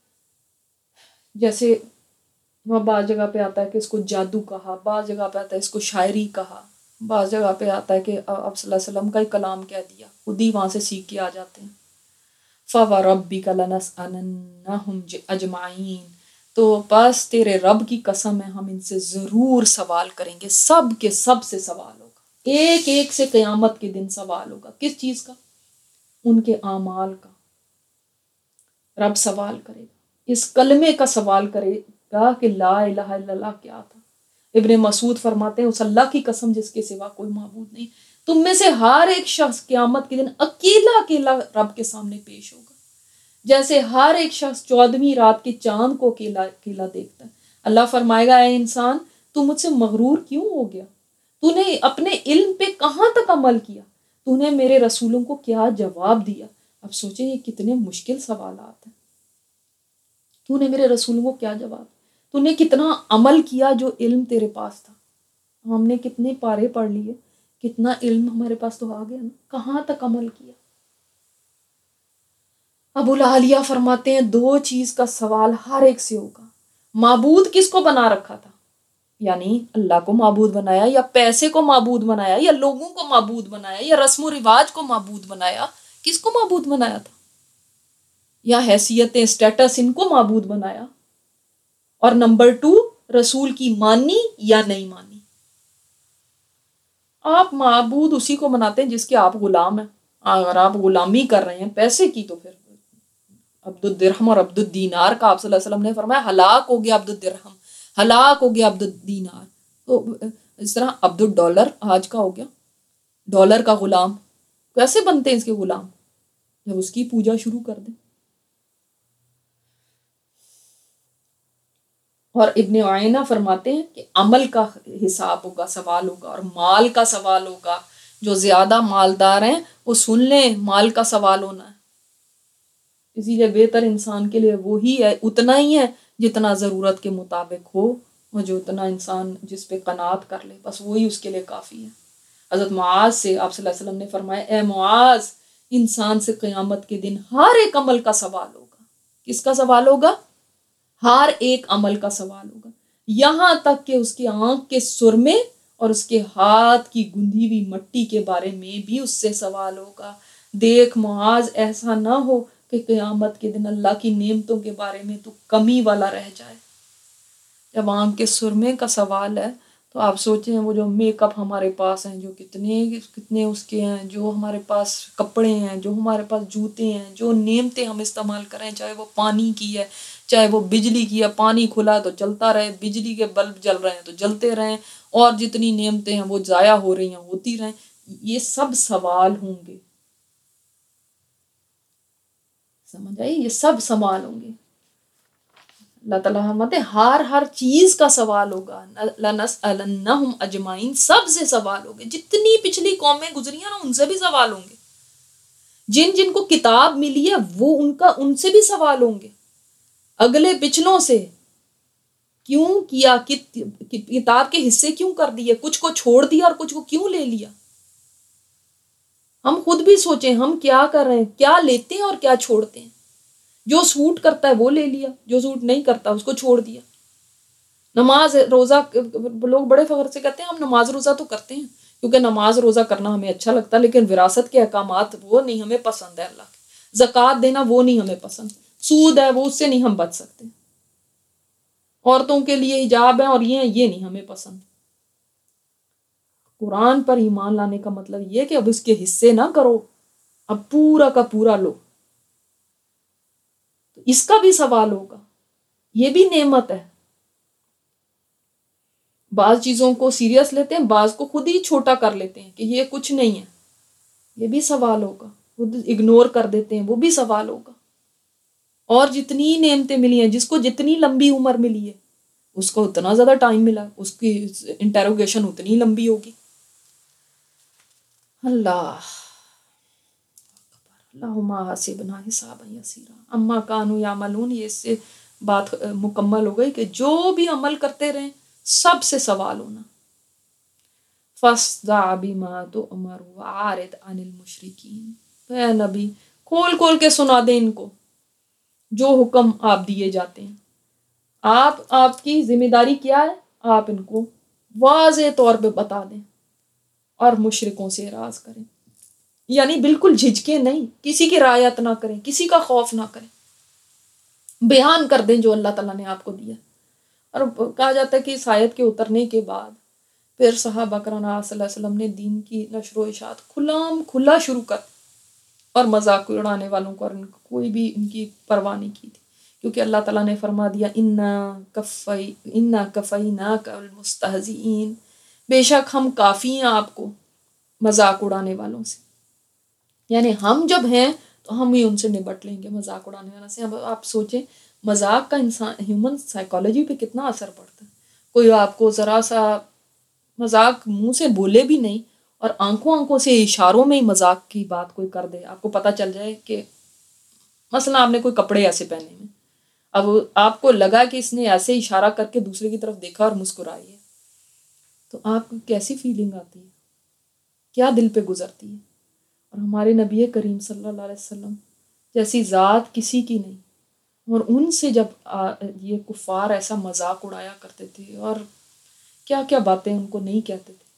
جیسے بعض جگہ پہ آتا ہے کہ اس کو جادو کہا، بعض جگہ پہ آتا ہے اس کو شاعری کہا، بعض جگہ پہ آتا ہے کہ آپ صلی اللہ علیہ وسلم کا ہی کلام کہہ دیا، خود ہی وہاں سے سیکھ کے آ جاتے ہیں. فَوَرَبِّكَ لَنَسْأَلَنَّهُمْ أَجْمَعِينَ، تو بس تیرے رب کی قسم ہے ہم ان سے ضرور سوال کریں گے، سب کے سب سے سوال ہوگا، ایک ایک سے قیامت کے دن سوال ہوگا. کس چیز کا؟ ان کے اعمال کا. رب سوال کرے گا، اس کلمے کا سوال کرے گا کہ لا الہ الا اللہ کیا تھا. ابن مسعود فرماتے ہیں اس اللہ کی قسم جس کے سوا کوئی معبود نہیں، تم میں سے ہر ایک شخص قیامت کے دن اکیلا اکیلا رب کے سامنے پیش ہوگا، جیسے ہر ایک شخص 14ویں رات کے چاند کو اکیلا اکیلا دیکھتا ہے. اللہ فرمائے گا اے انسان تو مجھ سے مغرور کیوں ہو گیا، تو نے اپنے علم پہ کہاں تک عمل کیا، تو نے میرے رسولوں کو کیا جواب دیا. اب سوچیں یہ کتنے مشکل سوالات ہیں. تو نے میرے رسولوں کو کیا جواب، تو نے کتنا عمل کیا جو علم تیرے پاس تھا. ہم نے کتنے پارے پڑھ لیے، کتنا علم ہمارے پاس تو آ گیا نا، کہاں تک عمل کیا. ابو العالیہ فرماتے ہیں 2 چیز کا سوال ہر ایک سے ہوگا. معبود کس کو بنا رکھا تھا، یعنی اللہ کو معبود بنایا، یا پیسے کو معبود بنایا، یا لوگوں کو معبود بنایا، یا رسم و رواج کو معبود بنایا، کس کو معبود بنایا تھا، یا حیثیتیں اسٹیٹس ان کو معبود بنایا. اور نمبر 2 رسول کی مانی یا نہیں مانی. آپ معبود اسی کو بناتے ہیں جس کے آپ غلام ہیں. اگر آپ غلامی کر رہے ہیں پیسے کی، تو پھر عبد الدرہم اور عبد الدینار کا آپ صلی اللہ علیہ وسلم نے فرمایا ہلاک ہو گیا عبد الدرہم، ہلاک ہو گیا عبد الدینار. تو اس طرح عبد الڈالر آج کا ہو گیا، ڈالر کا غلام. کیسے بنتے ہیں اس کے غلام؟ جب اس کی پوجا شروع کر دیں. اور ابن عینہ فرماتے ہیں کہ عمل کا حساب ہوگا، سوال ہوگا، اور مال کا سوال ہوگا. جو زیادہ مالدار ہیں وہ سن لیں مال کا سوال ہونا ہے. اسی لیے بہتر انسان کے لیے وہی ہے، اتنا ہی ہے جتنا ضرورت کے مطابق ہو، اور جو اتنا انسان جس پہ قناعت کر لے بس وہی اس کے لیے کافی ہے. حضرت معاذ سے آپ صلی اللہ علیہ وسلم نے فرمایا اے معاذ، انسان سے قیامت کے دن ہر ایک عمل کا سوال ہوگا. کس کا سوال ہوگا؟ ہر ایک عمل کا سوال ہوگا، یہاں تک کہ اس کے آنکھ کے سرمے اور اس کے ہاتھ کی گندھی ہوئی مٹی کے بارے میں بھی اس سے سوال ہوگا. دیکھ معاذ، ایسا نہ ہو کہ قیامت کے دن اللہ کی نعمتوں کے بارے میں تو کمی والا رہ جائے. جب آنکھ کے سرمے کا سوال ہے تو آپ سوچیں وہ جو میک اپ ہمارے پاس ہیں، جو کتنے کتنے اس کے ہیں، جو ہمارے پاس کپڑے ہیں، جو ہمارے پاس جوتے ہیں، جو نعمتیں ہم استعمال کریں، چاہے وہ پانی کی ہے، چاہے وہ بجلی کی ہے، پانی کھلا ہے تو چلتا رہے، بجلی کے بلب جل رہے ہیں تو جلتے رہیں، اور جتنی نعمتیں ہیں وہ ضائع ہو رہی ہیں ہوتی رہیں، یہ سب سوال ہوں گے. سمجھ آئی؟ یہ سب سوال ہوں گے. اللہ تعالیٰ فرماتے ہیں ہر چیز کا سوال ہوگا. لَنَسْأَلَنَّهُمْ اجمعین، سب سے سوال ہوگے. جتنی پچھلی قومیں گزری ہیں نا ان سے بھی سوال ہوں گے. جن جن کو کتاب ملی ہے وہ ان سے بھی سوال ہوں گے. اگلے پچھلوں سے کیوں کیا، کتاب کے حصے کیوں کر دیے، کچھ کو چھوڑ دیا اور کچھ کو کیوں لے لیا. ہم خود بھی سوچیں ہم کیا کر رہے ہیں، کیا لیتے ہیں اور کیا چھوڑتے ہیں. جو سوٹ کرتا ہے وہ لے لیا، جو سوٹ نہیں کرتا اس کو چھوڑ دیا. نماز روزہ، لوگ بڑے فخر سے کہتے ہیں ہم نماز روزہ تو کرتے ہیں کیونکہ نماز روزہ کرنا ہمیں اچھا لگتا ہے، لیکن وراثت کے احکامات وہ نہیں ہمیں پسند ہے. اللہ کے زکوٰۃ دینا وہ نہیں ہمیں پسند، سود ہے وہ اس سے نہیں ہم بچ سکتے، عورتوں کے لیے حجاب ہے اور یہ نہیں ہمیں پسند. قرآن پر ایمان لانے کا مطلب یہ کہ اب اس کے حصے نہ کرو، اب پورا کا پورا لو. اس کا بھی سوال ہوگا. یہ بھی نعمت ہے. بعض چیزوں کو سیریس لیتے ہیں، بعض کو خود ہی چھوٹا کر لیتے ہیں کہ یہ کچھ نہیں ہے. یہ بھی سوال ہوگا. خود اگنور کر دیتے ہیں، وہ بھی سوال ہوگا. اور جتنی نعمتیں ملی ہیں، جس کو جتنی لمبی عمر ملی ہے اس کو اتنا زیادہ ٹائم ملا، اس کی انٹیروگیشن اتنی لمبی ہوگی. اللہ اللہم حاسبنا حسابا یسیرا اما کانوا یعملون. یہ اس سے بات مکمل ہو گئی کہ جو بھی عمل کرتے رہیں سب سے سوال ہونا. فاصدع بما تؤمر واعرض عن المشرکین. اے نبی کھول کھول کے سنا دیں ان کو جو حکم آپ دیے جاتے ہیں. آپ کی ذمہ داری کیا ہے، آپ ان کو واضح طور پہ بتا دیں اور مشرکوں سے اعراض کریں. یعنی بالکل جھجکیں نہیں، کسی کی رعایت نہ کریں، کسی کا خوف نہ کریں، بیان کر دیں جو اللہ تعالیٰ نے آپ کو دیا. اور کہا جاتا ہے کہ اس آیت کے اترنے کے بعد پھر صحابہ اکرام صلی اللہ علیہ وسلم نے دین کی نشر و اشاعت کھلا شروع کر، اور مذاق اڑانے والوں کو اور کوئی بھی ان کی پرواہ نہیں کی تھی، کیونکہ اللہ تعالیٰ نے فرما دیا انا کفیناک المستہزئین، بے شک ہم کافی ہیں آپ کو مذاق اڑانے والوں سے. یعنی ہم جب ہیں تو ہم ہی ان سے نبٹ لیں گے مذاق اڑانے والوں سے. اب آپ سوچیں مذاق کا انسان ہیومن سائیکالوجی پہ کتنا اثر پڑتا ہے. کوئی آپ کو ذرا سا مذاق منہ سے بولے بھی نہیں اور آنکھوں سے اشاروں میں ہی مذاق کی بات کوئی کر دے، آپ کو پتہ چل جائے کہ مثلا آپ نے کوئی کپڑے ایسے پہنے ہیں، اب آپ کو لگا کہ اس نے ایسے اشارہ کر کے دوسرے کی طرف دیکھا اور مسکرائی ہے، تو آپ کو کیسی فیلنگ آتی ہے، کیا دل پہ گزرتی ہے. اور ہمارے نبی کریم صلی اللہ علیہ وسلم جیسی ذات کسی کی نہیں، اور ان سے جب یہ کفار ایسا مذاق اڑایا کرتے تھے اور کیا کیا باتیں ان کو نہیں کہتے تھے،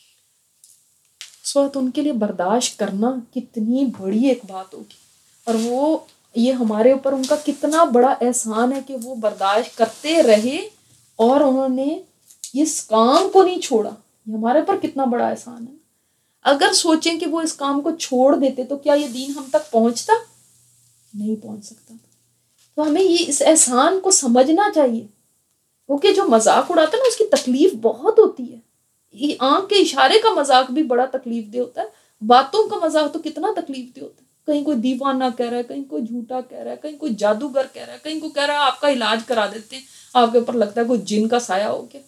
اس وقت ان کے لیے برداشت کرنا کتنی بڑی ایک بات ہوگی. اور وہ یہ ہمارے اوپر ان کا کتنا بڑا احسان ہے کہ وہ برداشت کرتے رہے اور انہوں نے اس کام کو نہیں چھوڑا. یہ ہمارے اوپر کتنا بڑا احسان ہے. اگر سوچیں کہ وہ اس کام کو چھوڑ دیتے تو کیا یہ دین ہم تک پہنچتا؟ نہیں پہنچ سکتا. تو ہمیں یہ اس احسان کو سمجھنا چاہیے، کیونکہ جو مذاق اڑاتا ہے نا اس کی تکلیف بہت ہوتی ہے. یہ آنکھ کے اشارے کا مذاق بھی بڑا تکلیف دہ ہوتا ہے، باتوں کا مذاق تو کتنا تکلیف دہ ہوتا ہے. کہیں کوئی دیوانہ کہہ رہا ہے، کہیں کوئی جھوٹا کہہ رہا ہے، کہیں کوئی جادوگر کہہ رہا ہے، کہیں کوئی کہہ رہا ہے آپ کا علاج کرا دیتے ہیں، آپ کے اوپر لگتا ہے کوئی جن کا سایہ ہو گیا.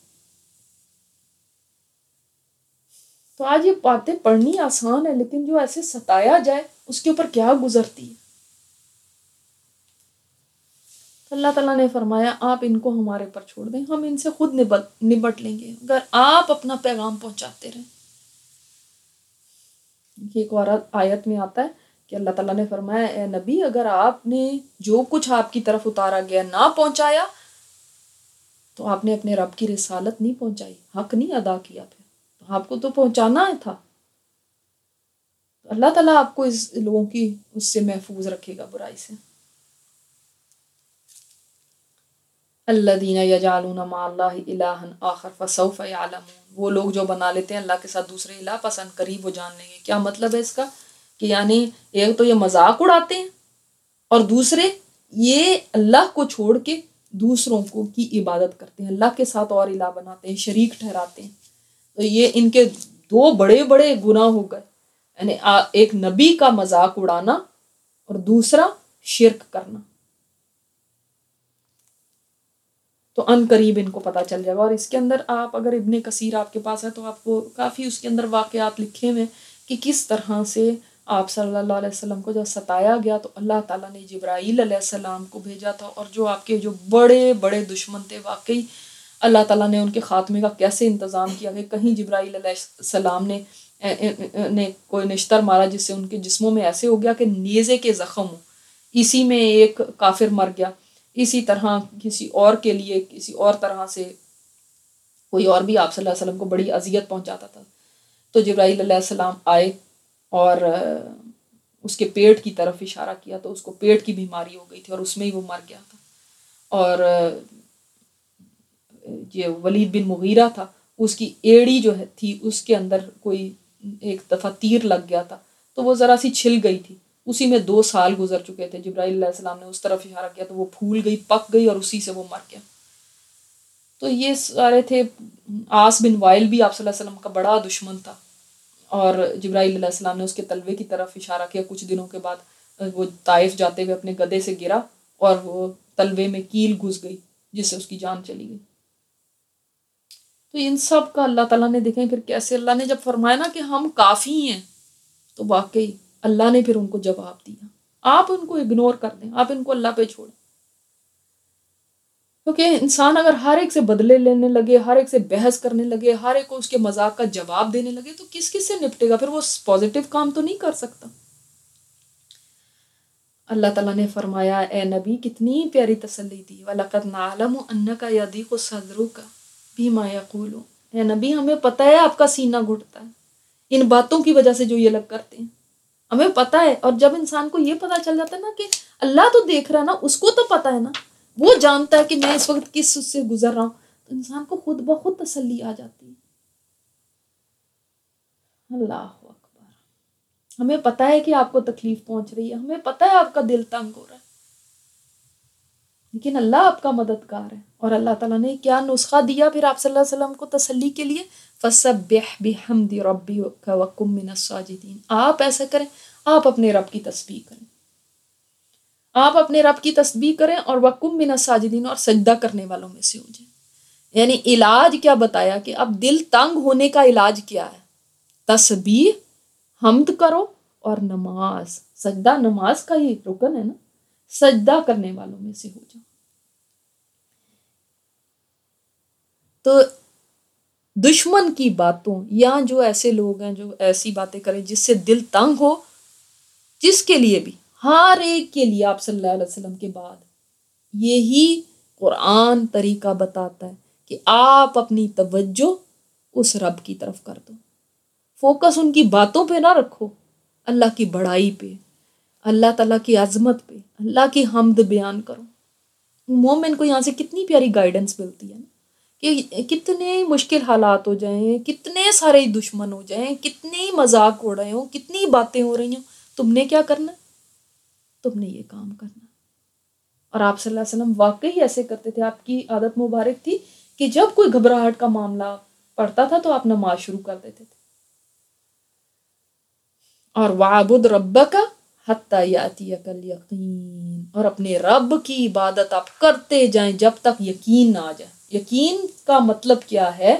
تو آج یہ باتیں پڑھنی آسان ہے، لیکن جو ایسے ستایا جائے اس کے اوپر کیا گزرتی ہے. اللہ تعالیٰ نے فرمایا آپ ان کو ہمارے اوپر چھوڑ دیں، ہم ان سے خود نبٹ لیں گے اگر آپ اپنا پیغام پہنچاتے رہیں. ایک اور آیت میں آتا ہے کہ اللہ تعالیٰ نے فرمایا اے نبی اگر آپ نے جو کچھ آپ کی طرف اتارا گیا نہ پہنچایا تو آپ نے اپنے رب کی رسالت نہیں پہنچائی، حق نہیں ادا کیا. پھر تو آپ کو تو پہنچانا تھا. اللہ تعالیٰ آپ کو اس لوگوں کی اس سے محفوظ رکھے گا، برائی سے. الذین یجعلون مع اللہ الہا آخر فسوف یعلمون. وہ لوگ جو بنا لیتے ہیں اللہ کے ساتھ دوسرے الہ، پس ان قریب وہ جان لیں گے۔ کیا مطلب ہے اس کا؟ کہ یعنی ایک تو یہ مذاق اڑاتے ہیں، اور دوسرے یہ اللہ کو چھوڑ کے دوسروں کو کی عبادت کرتے ہیں، اللہ کے ساتھ اور الہ بناتے ہیں، شریک ٹھہراتے ہیں۔ تو یہ ان کے دو بڑے بڑے گناہ ہو گئے، یعنی ایک نبی کا مذاق اڑانا اور دوسرا شرک کرنا۔ تو ان قریب ان کو پتہ چل جائے گا۔ اور اس کے اندر آپ اگر ابن کثیر آپ کے پاس ہے تو آپ کو کافی اس کے اندر واقعات لکھے ہوئے کہ کس طرح سے آپ صلی اللہ علیہ وسلم کو جب ستایا گیا تو اللہ تعالیٰ نے جبرائیل علیہ السلام کو بھیجا تھا، اور جو آپ کے جو بڑے بڑے دشمن تھے، واقعی اللہ تعالیٰ نے ان کے خاتمے کا کیسے انتظام کیا کہ کہیں جبرائیل علیہ السلام نے کوئی نشتر مارا جس سے ان کے جسموں میں ایسے ہو گیا کہ نیزے کے زخم ہو، اسی میں ایک کافر مر گیا، اسی طرح کسی اور کے لیے کسی اور طرح سے کوئی اور بھی آپ صلی اللہ علیہ وسلم کو بڑی اذیت پہنچاتا تھا۔ تو جبرائیل علیہ السلام آئے اور اس کے پیٹ کی طرف اشارہ کیا تو اس کو پیٹ کی بیماری ہو گئی تھی اور اس میں ہی وہ مر گیا تھا۔ اور یہ ولید بن مغیرہ تھا، اس کی ایڑی جو تھی اس کے اندر کوئی ایک دفعہ تیر لگ گیا تھا تو وہ ذرا سی چھل گئی تھی، اسی میں 2 سال گزر چکے تھے، جبرائیل علیہ السلام نے اس طرف اشارہ کیا تو وہ پھول گئی، پک گئی، اور اسی سے وہ مر گیا۔ تو یہ سارے تھے۔ عاص بن وائل بھی آپ صلی اللہ علیہ وسلم کا بڑا دشمن تھا، اور جبرائیل علیہ السلام نے اس کے تلوے کی طرف اشارہ کیا، کچھ دنوں کے بعد وہ طائف جاتے ہوئے اپنے گدھے سے گرا اور وہ تلوے میں کیل گھس گئی جس سے اس کی جان چلی گئی۔ تو ان سب کا اللہ تعالیٰ نے دیکھیں پھر کیسے اللہ نے جب فرمایا نا کہ ہم کافی ہیں تو واقعی اللہ نے پھر ان کو جواب دیا۔ آپ ان کو اگنور کر دیں، آپ ان کو اللہ پہ چھوڑیں، کیونکہ انسان اگر ہر ایک سے بدلے لینے لگے، ہر ایک سے بحث کرنے لگے، ہر ایک کو اس کے مذاق کا جواب دینے لگے تو کس کس سے نپٹے گا؟ پھر وہ پازیٹیو کام تو نہیں کر سکتا۔ اللہ تعالیٰ نے فرمایا اے نبی کتنی پیاری تسلی دی، وَلَقَدْ نَعْلَمُ أَنَّكَ يَضِيقُ صَدْرُكَ بِمَا يَقُولُونَ، اے نبی ہمیں پتہ ہے آپ کا سینہ گھٹتا ہے ان باتوں کی وجہ سے جو یہ لوگ کرتے ہیں، ہمیں پتہ ہے۔ اور جب انسان کو یہ پتہ چل جاتا ہے نا کہ اللہ تو دیکھ رہا ہے نا، اس کو تو پتہ ہے نا، وہ جانتا ہے کہ میں اس وقت کس سے گزر رہا ہوں، تو انسان کو خود بخود تسلی آ جاتی ہے۔ اللہ اکبر، ہمیں پتہ ہے کہ آپ کو تکلیف پہنچ رہی ہے، ہمیں پتہ ہے آپ کا دل تنگ ہو رہا ہے، لیکن اللہ آپ کا مددگار ہے۔ اور اللہ تعالیٰ نے کیا نسخہ دیا پھر آپ صلی اللہ علیہ وسلم کو تسلی کے لیے؟ فَسَبِّحْ بِحَمْدِ رَبِّكَ وَكُن مِّنَ السَّاجِدِينَ، آپ ایسا کریں، آپ اپنے رب کی تسبیح کریں، آپ اپنے رب کی تسبیح کریں، اور وَكُن مِّنَ السَّاجِدِينَ، اور سجدہ کرنے والوں میں سے ہو جائیں۔ یعنی علاج کیا بتایا کہ اب دل تنگ ہونے کا علاج کیا ہے؟ تسبیح، حمد کرو، اور نماز، سجدہ نماز کا ہی رکن ہے نا، سجدہ کرنے والوں میں سے ہو جاؤ۔ تو دشمن کی باتوں یا جو ایسے لوگ ہیں جو ایسی باتیں کریں جس سے دل تنگ ہو، جس کے لیے بھی ہر ایک کے لیے آپ صلی اللہ علیہ وسلم کے بعد یہی قرآن طریقہ بتاتا ہے کہ آپ اپنی توجہ اس رب کی طرف کر دو، فوکس ان کی باتوں پہ نہ رکھو، اللہ کی بڑائی پہ، اللہ تعالیٰ کی عظمت پہ، اللہ کی حمد بیان کرو۔ مومن کو یہاں سے کتنی پیاری گائیڈنس ملتی ہے نا کہ کتنے مشکل حالات ہو جائیں، کتنے سارے دشمن ہو جائیں، کتنے مذاق ہو رہے ہوں، کتنی باتیں ہو رہی ہوں، تم نے کیا کرنا ہے؟ تم نے یہ کام کرنا۔ اور آپ صلی اللہ علیہ وسلم واقعی ایسے کرتے تھے، آپ کی عادت مبارک تھی کہ جب کوئی گھبراہٹ کا معاملہ پڑتا تھا تو آپ نماز شروع کر دیتے تھے۔ اور وَعْبُدْ رَبَّكَ حَتَّى يَأْتِيَكَ الْيَقِينُ، اور اپنے رب کی عبادت آپ کرتے جائیں جب تک یقین نہ آ جائے۔ یقین کا مطلب کیا ہے؟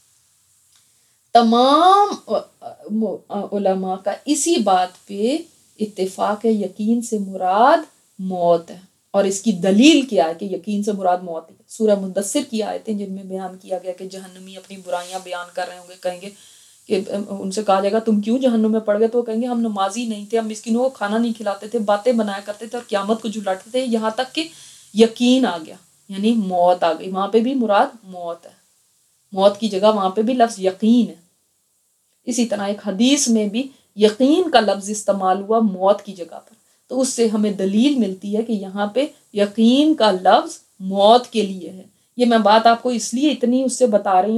تمام علماء کا اسی بات پہ اتفاق ہے، یقین سے مراد موت ہے، اور اس کی دلیل کیا ہے کہ یقین سے مراد موت ہے؟ سورہ مدثر کی آیتیں جن میں بیان کیا گیا کہ جہنمی اپنی برائیاں بیان کر رہے ہوں گے، کہیں گے کہ ان سے کہا جائے گا تم کیوں جہنم میں پڑ گئے، تو وہ کہیں گے ہم نمازی نہیں تھے، ہم مسکینوں کو کھانا نہیں کھلاتے تھے، باتیں بنایا کرتے تھے اور قیامت کو جھٹلاتے تھے، یہاں تک کہ یقین آ گیا، یعنی موت آ گئی۔ وہاں پہ بھی مراد موت ہے، موت کی جگہ وہاں پہ بھی لفظ یقین ہے۔ اسی طرح ایک حدیث میں بھی یقین کا لفظ استعمال ہوا موت کی جگہ پر، تو اس سے ہمیں دلیل ملتی ہے کہ یہاں پہ یقین کا لفظ موت کے لیے ہے۔ یہ میں بات آپ کو اس لیے اتنی اس سے بتا رہی ہوں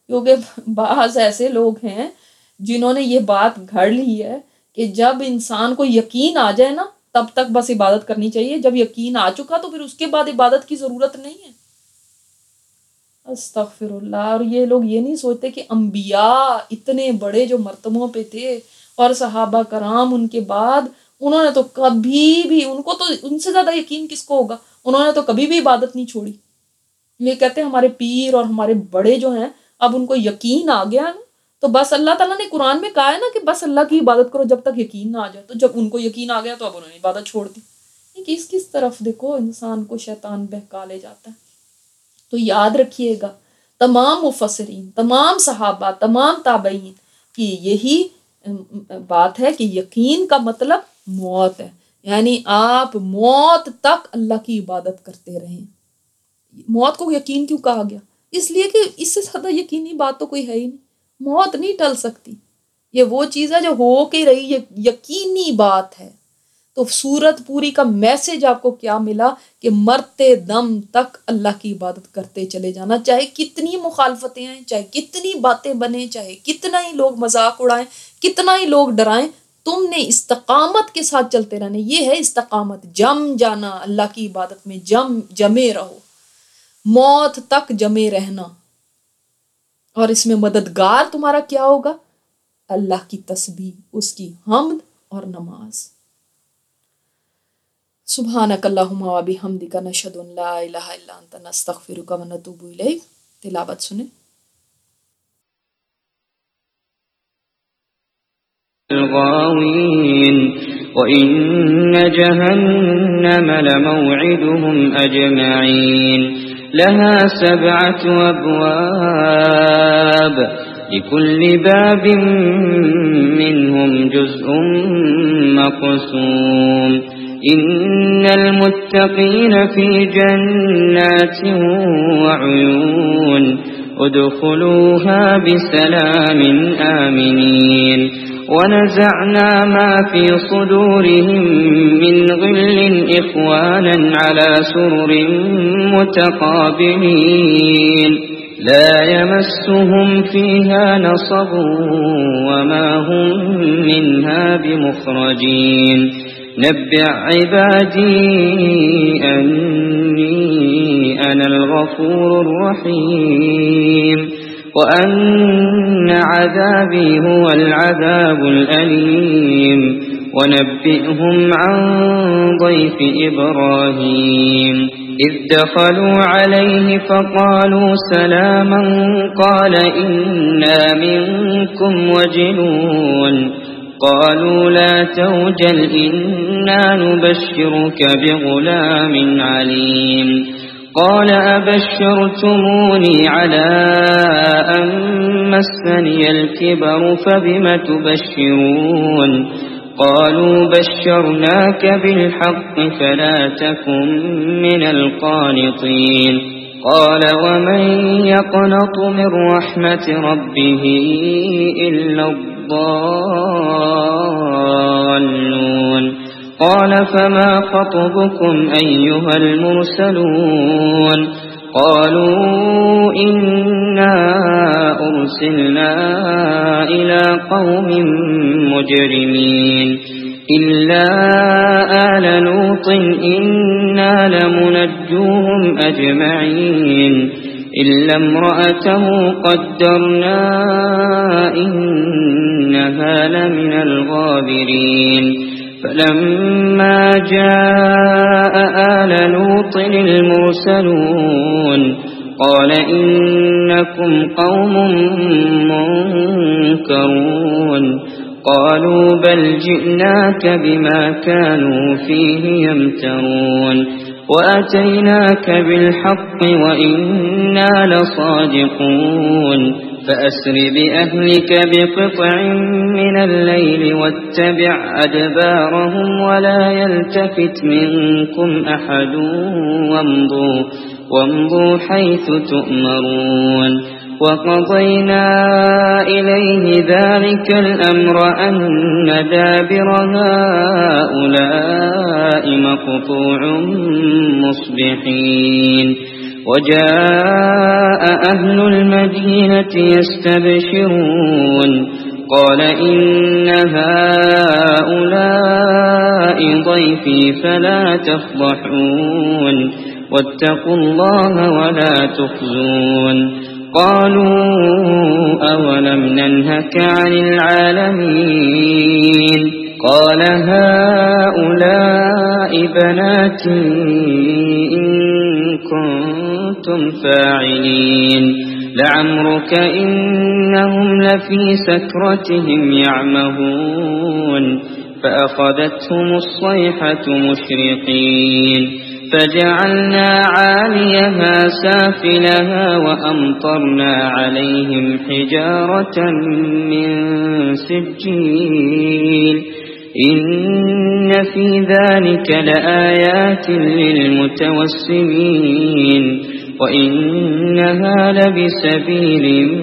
क्योंकि बाज ऐसे लोग हैं जिन्होंने ये बात घड़ ली है कि जब इंसान को यकीन आ जाए ना तब तक बस इबादत करनी चाहिए, जब यकीन आ चुका तो फिर उसके बाद इबादत की जरूरत नहीं है। अस्तगफिरुल्लाह। और ये लोग ये नहीं सोचते कि अंबिया इतने बड़े जो मर्तबों पे थे और सहाबा कराम उनके बाद, उन्होंने तो कभी भी, उनको तो उनसे ज्यादा यकीन किसको होगा, उन्होंने तो कभी भी इबादत नहीं छोड़ी। ये कहते हैं हमारे पीर और हमारे बड़े जो हैं अब उनको यकीन आ गया ना, तो बस अल्लाह ताला ने कुरान में कहा है ना कि बस अल्लाह की इबादत करो जब तक यकीन ना आ जाए। तो जब उनको यकीन आ गया तो अब उन्होंने इबादत छोड़ दी। किस तरफ देखो इंसान को शैतान बहका ले जाता है। तो याद रखिएगा तमाम मुफस्सिरीन, तमाम सहाबा, तमाम ताबईन की यही बात है कि यकीन का मतलब मौत है, यानी आप मौत तक अल्लाह की इबादत करते रहें। मौत को यकीन क्यों कहा गया? इसलिए कि इससे ज्यादा यकीनी बात तो कोई है ही नहीं। मौत नहीं टल सकती, ये वो चीज है जो हो के रही, ये यकीनी बात है। तो सूरत पूरी का मैसेज आपको क्या मिला कि मरते दम तक अल्लाह की इबादत करते चले जाना, चाहे कितनी मुखालफतें आए, चाहे कितनी बातें बने, चाहे कितना ही लोग मजाक उड़ाएं, कितना ही लोग डराएं, तुमने इस्तकामत के साथ चलते रहना। ये है इस्तकामत, जम जाना अल्लाह की इबादत में, जमे रहो, मौत तक जमे रहना। और इसमें मददगार तुम्हारा क्या होगा? अल्लाह की तस्बीह, उसकी हम्द और नमाज। सुब्हानकल्लाहुम्मा व बिहम्दिका नशहदु अन ला इलाहा इल्ला अंता नस्तगफिरुका व नतूबु इलैक। तिलावत सुने। وإن جهنم لموعدهم أجمعين لها 7 أبواب لكل باب منهم جزء مقسوم إن المتقين في جنات وعيون ادخلوها بسلام آمنين ونزعنا ما في صدورهم من غل إخوانا على سرر متقابلين لا يمسهم فيها نصب وما هم منها بمخرجين نبئ عبادي أني أنا الغفور الرحيم وأن عذابي هو العذاب الأليم ونبئهم عن ضيف إبراهيم إذ دخلوا عليه فقالوا سلاما قال إنا منكم وجلون قالوا لا توجل إنا نبشرك بغلام عليم قال أبشرتموني على أن مسني الكبر فبم تبشرون قالوا بشرناك بالحق فلا تكن من القانطين قال ومن يقنط من رحمة ربه إلا الضالون قال فما خطبكم أيها المرسلون قالوا إنا أرسلنا إلى قوم مجرمين إلا آل لوط إنا لمنجوهم أجمعين إلا امرأته قدرنا إنها لمن الغابرين فلما جاء آل لوط المرسلون قال إنكم قوم منكرون قالوا بل جئناك بما كانوا فيه يمترون وأتيناك بالحق وإنا لصادقون فأسر بأهلك بقطع من الليل واتبع أدبارهم ولا يلتفت منكم أحد وامضوا حيث تؤمرون وقضينا إليه ذلك الأمر أن دابر هؤلاء مقطوع مصبحين وجاء أهل المدينة يستبشرون قال إن هؤلاء ضيفي فلا تفضحون واتقوا الله ولا تخزون قالوا أولم ننهك عن العالمين قال هؤلاء بناتي إن كنتم فاعلين لعمرك إنهم لفي سكرتهم يعمهون فأخذتهم الصيحة مشرقين فجعلنا عاليها سافلها وأمطرنا عليهم حجارة من سجيل إن في ذلك لآيات للمتوسمين وإنها لبسبيل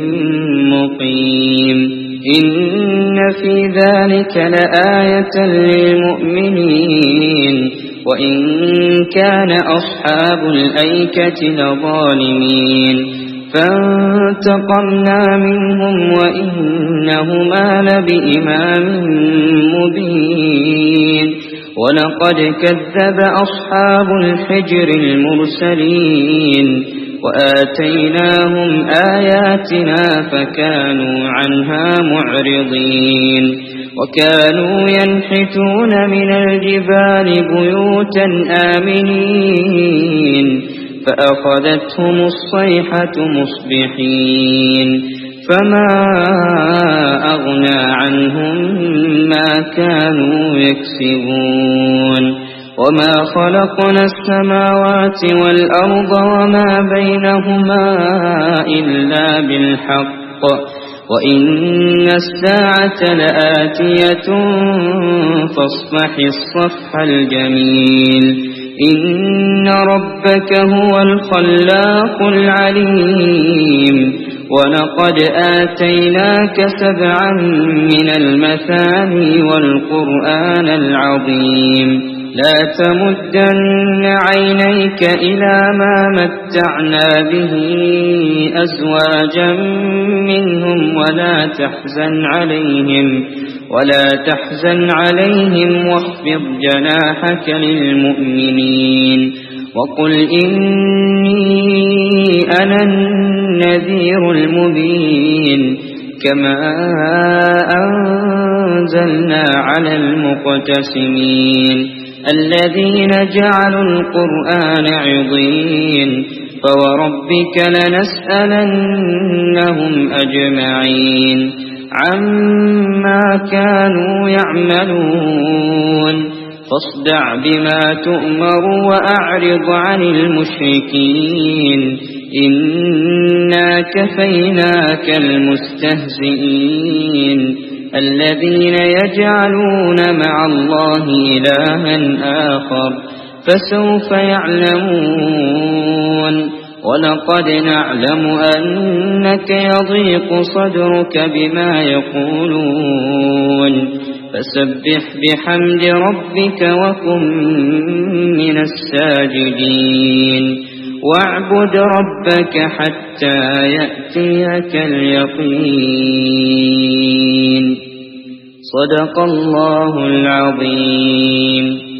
مقيم إن في ذلك لآية للمؤمنين وإن كان أصحاب الأيكة لظالمين فانتقمنا منهم وإنهما لبإمام مبين ولقد كذب أصحاب الحجر المرسلين وآتيناهم آياتنا فكانوا عنها معرضين وكانوا ينحتون من الجبال بيوتا آمنين فأخذتهم الصيحة مصبحين فما أغنى عنهم ما كانوا يكسبون وما خلقنا السماوات والأرض وما بينهما إلا بالحق وإن الساعة لآتية فاصفح الصفح الجميل إن ربك هو الخلاق العليم ولقد آتيناك 7 من المثاني والقرآن العظيم لا تمدن عينيك إلى ما متعنا به أزواجا منهم ولا تحزن عليهم واخفض جناحك للمؤمنين وقل إني أنا النذير المبين كما أنزلنا على المقتسمين الذين جعلوا القرآن عضين فوربك لنسألنهم أجمعين عما كانوا يعملون فاصدع بما تؤمر وأعرض عن المشركين إنا كفيناك المستهزئين الذين يجعلون مع الله إلها آخر فسوف يعلمون ولقد نعلم أنك يضيق صدرك بما يقولون فسبح بحمد ربك وكن من الساجدين واعبد ربك حتى يأتيك اليقين صدق الله العظيم.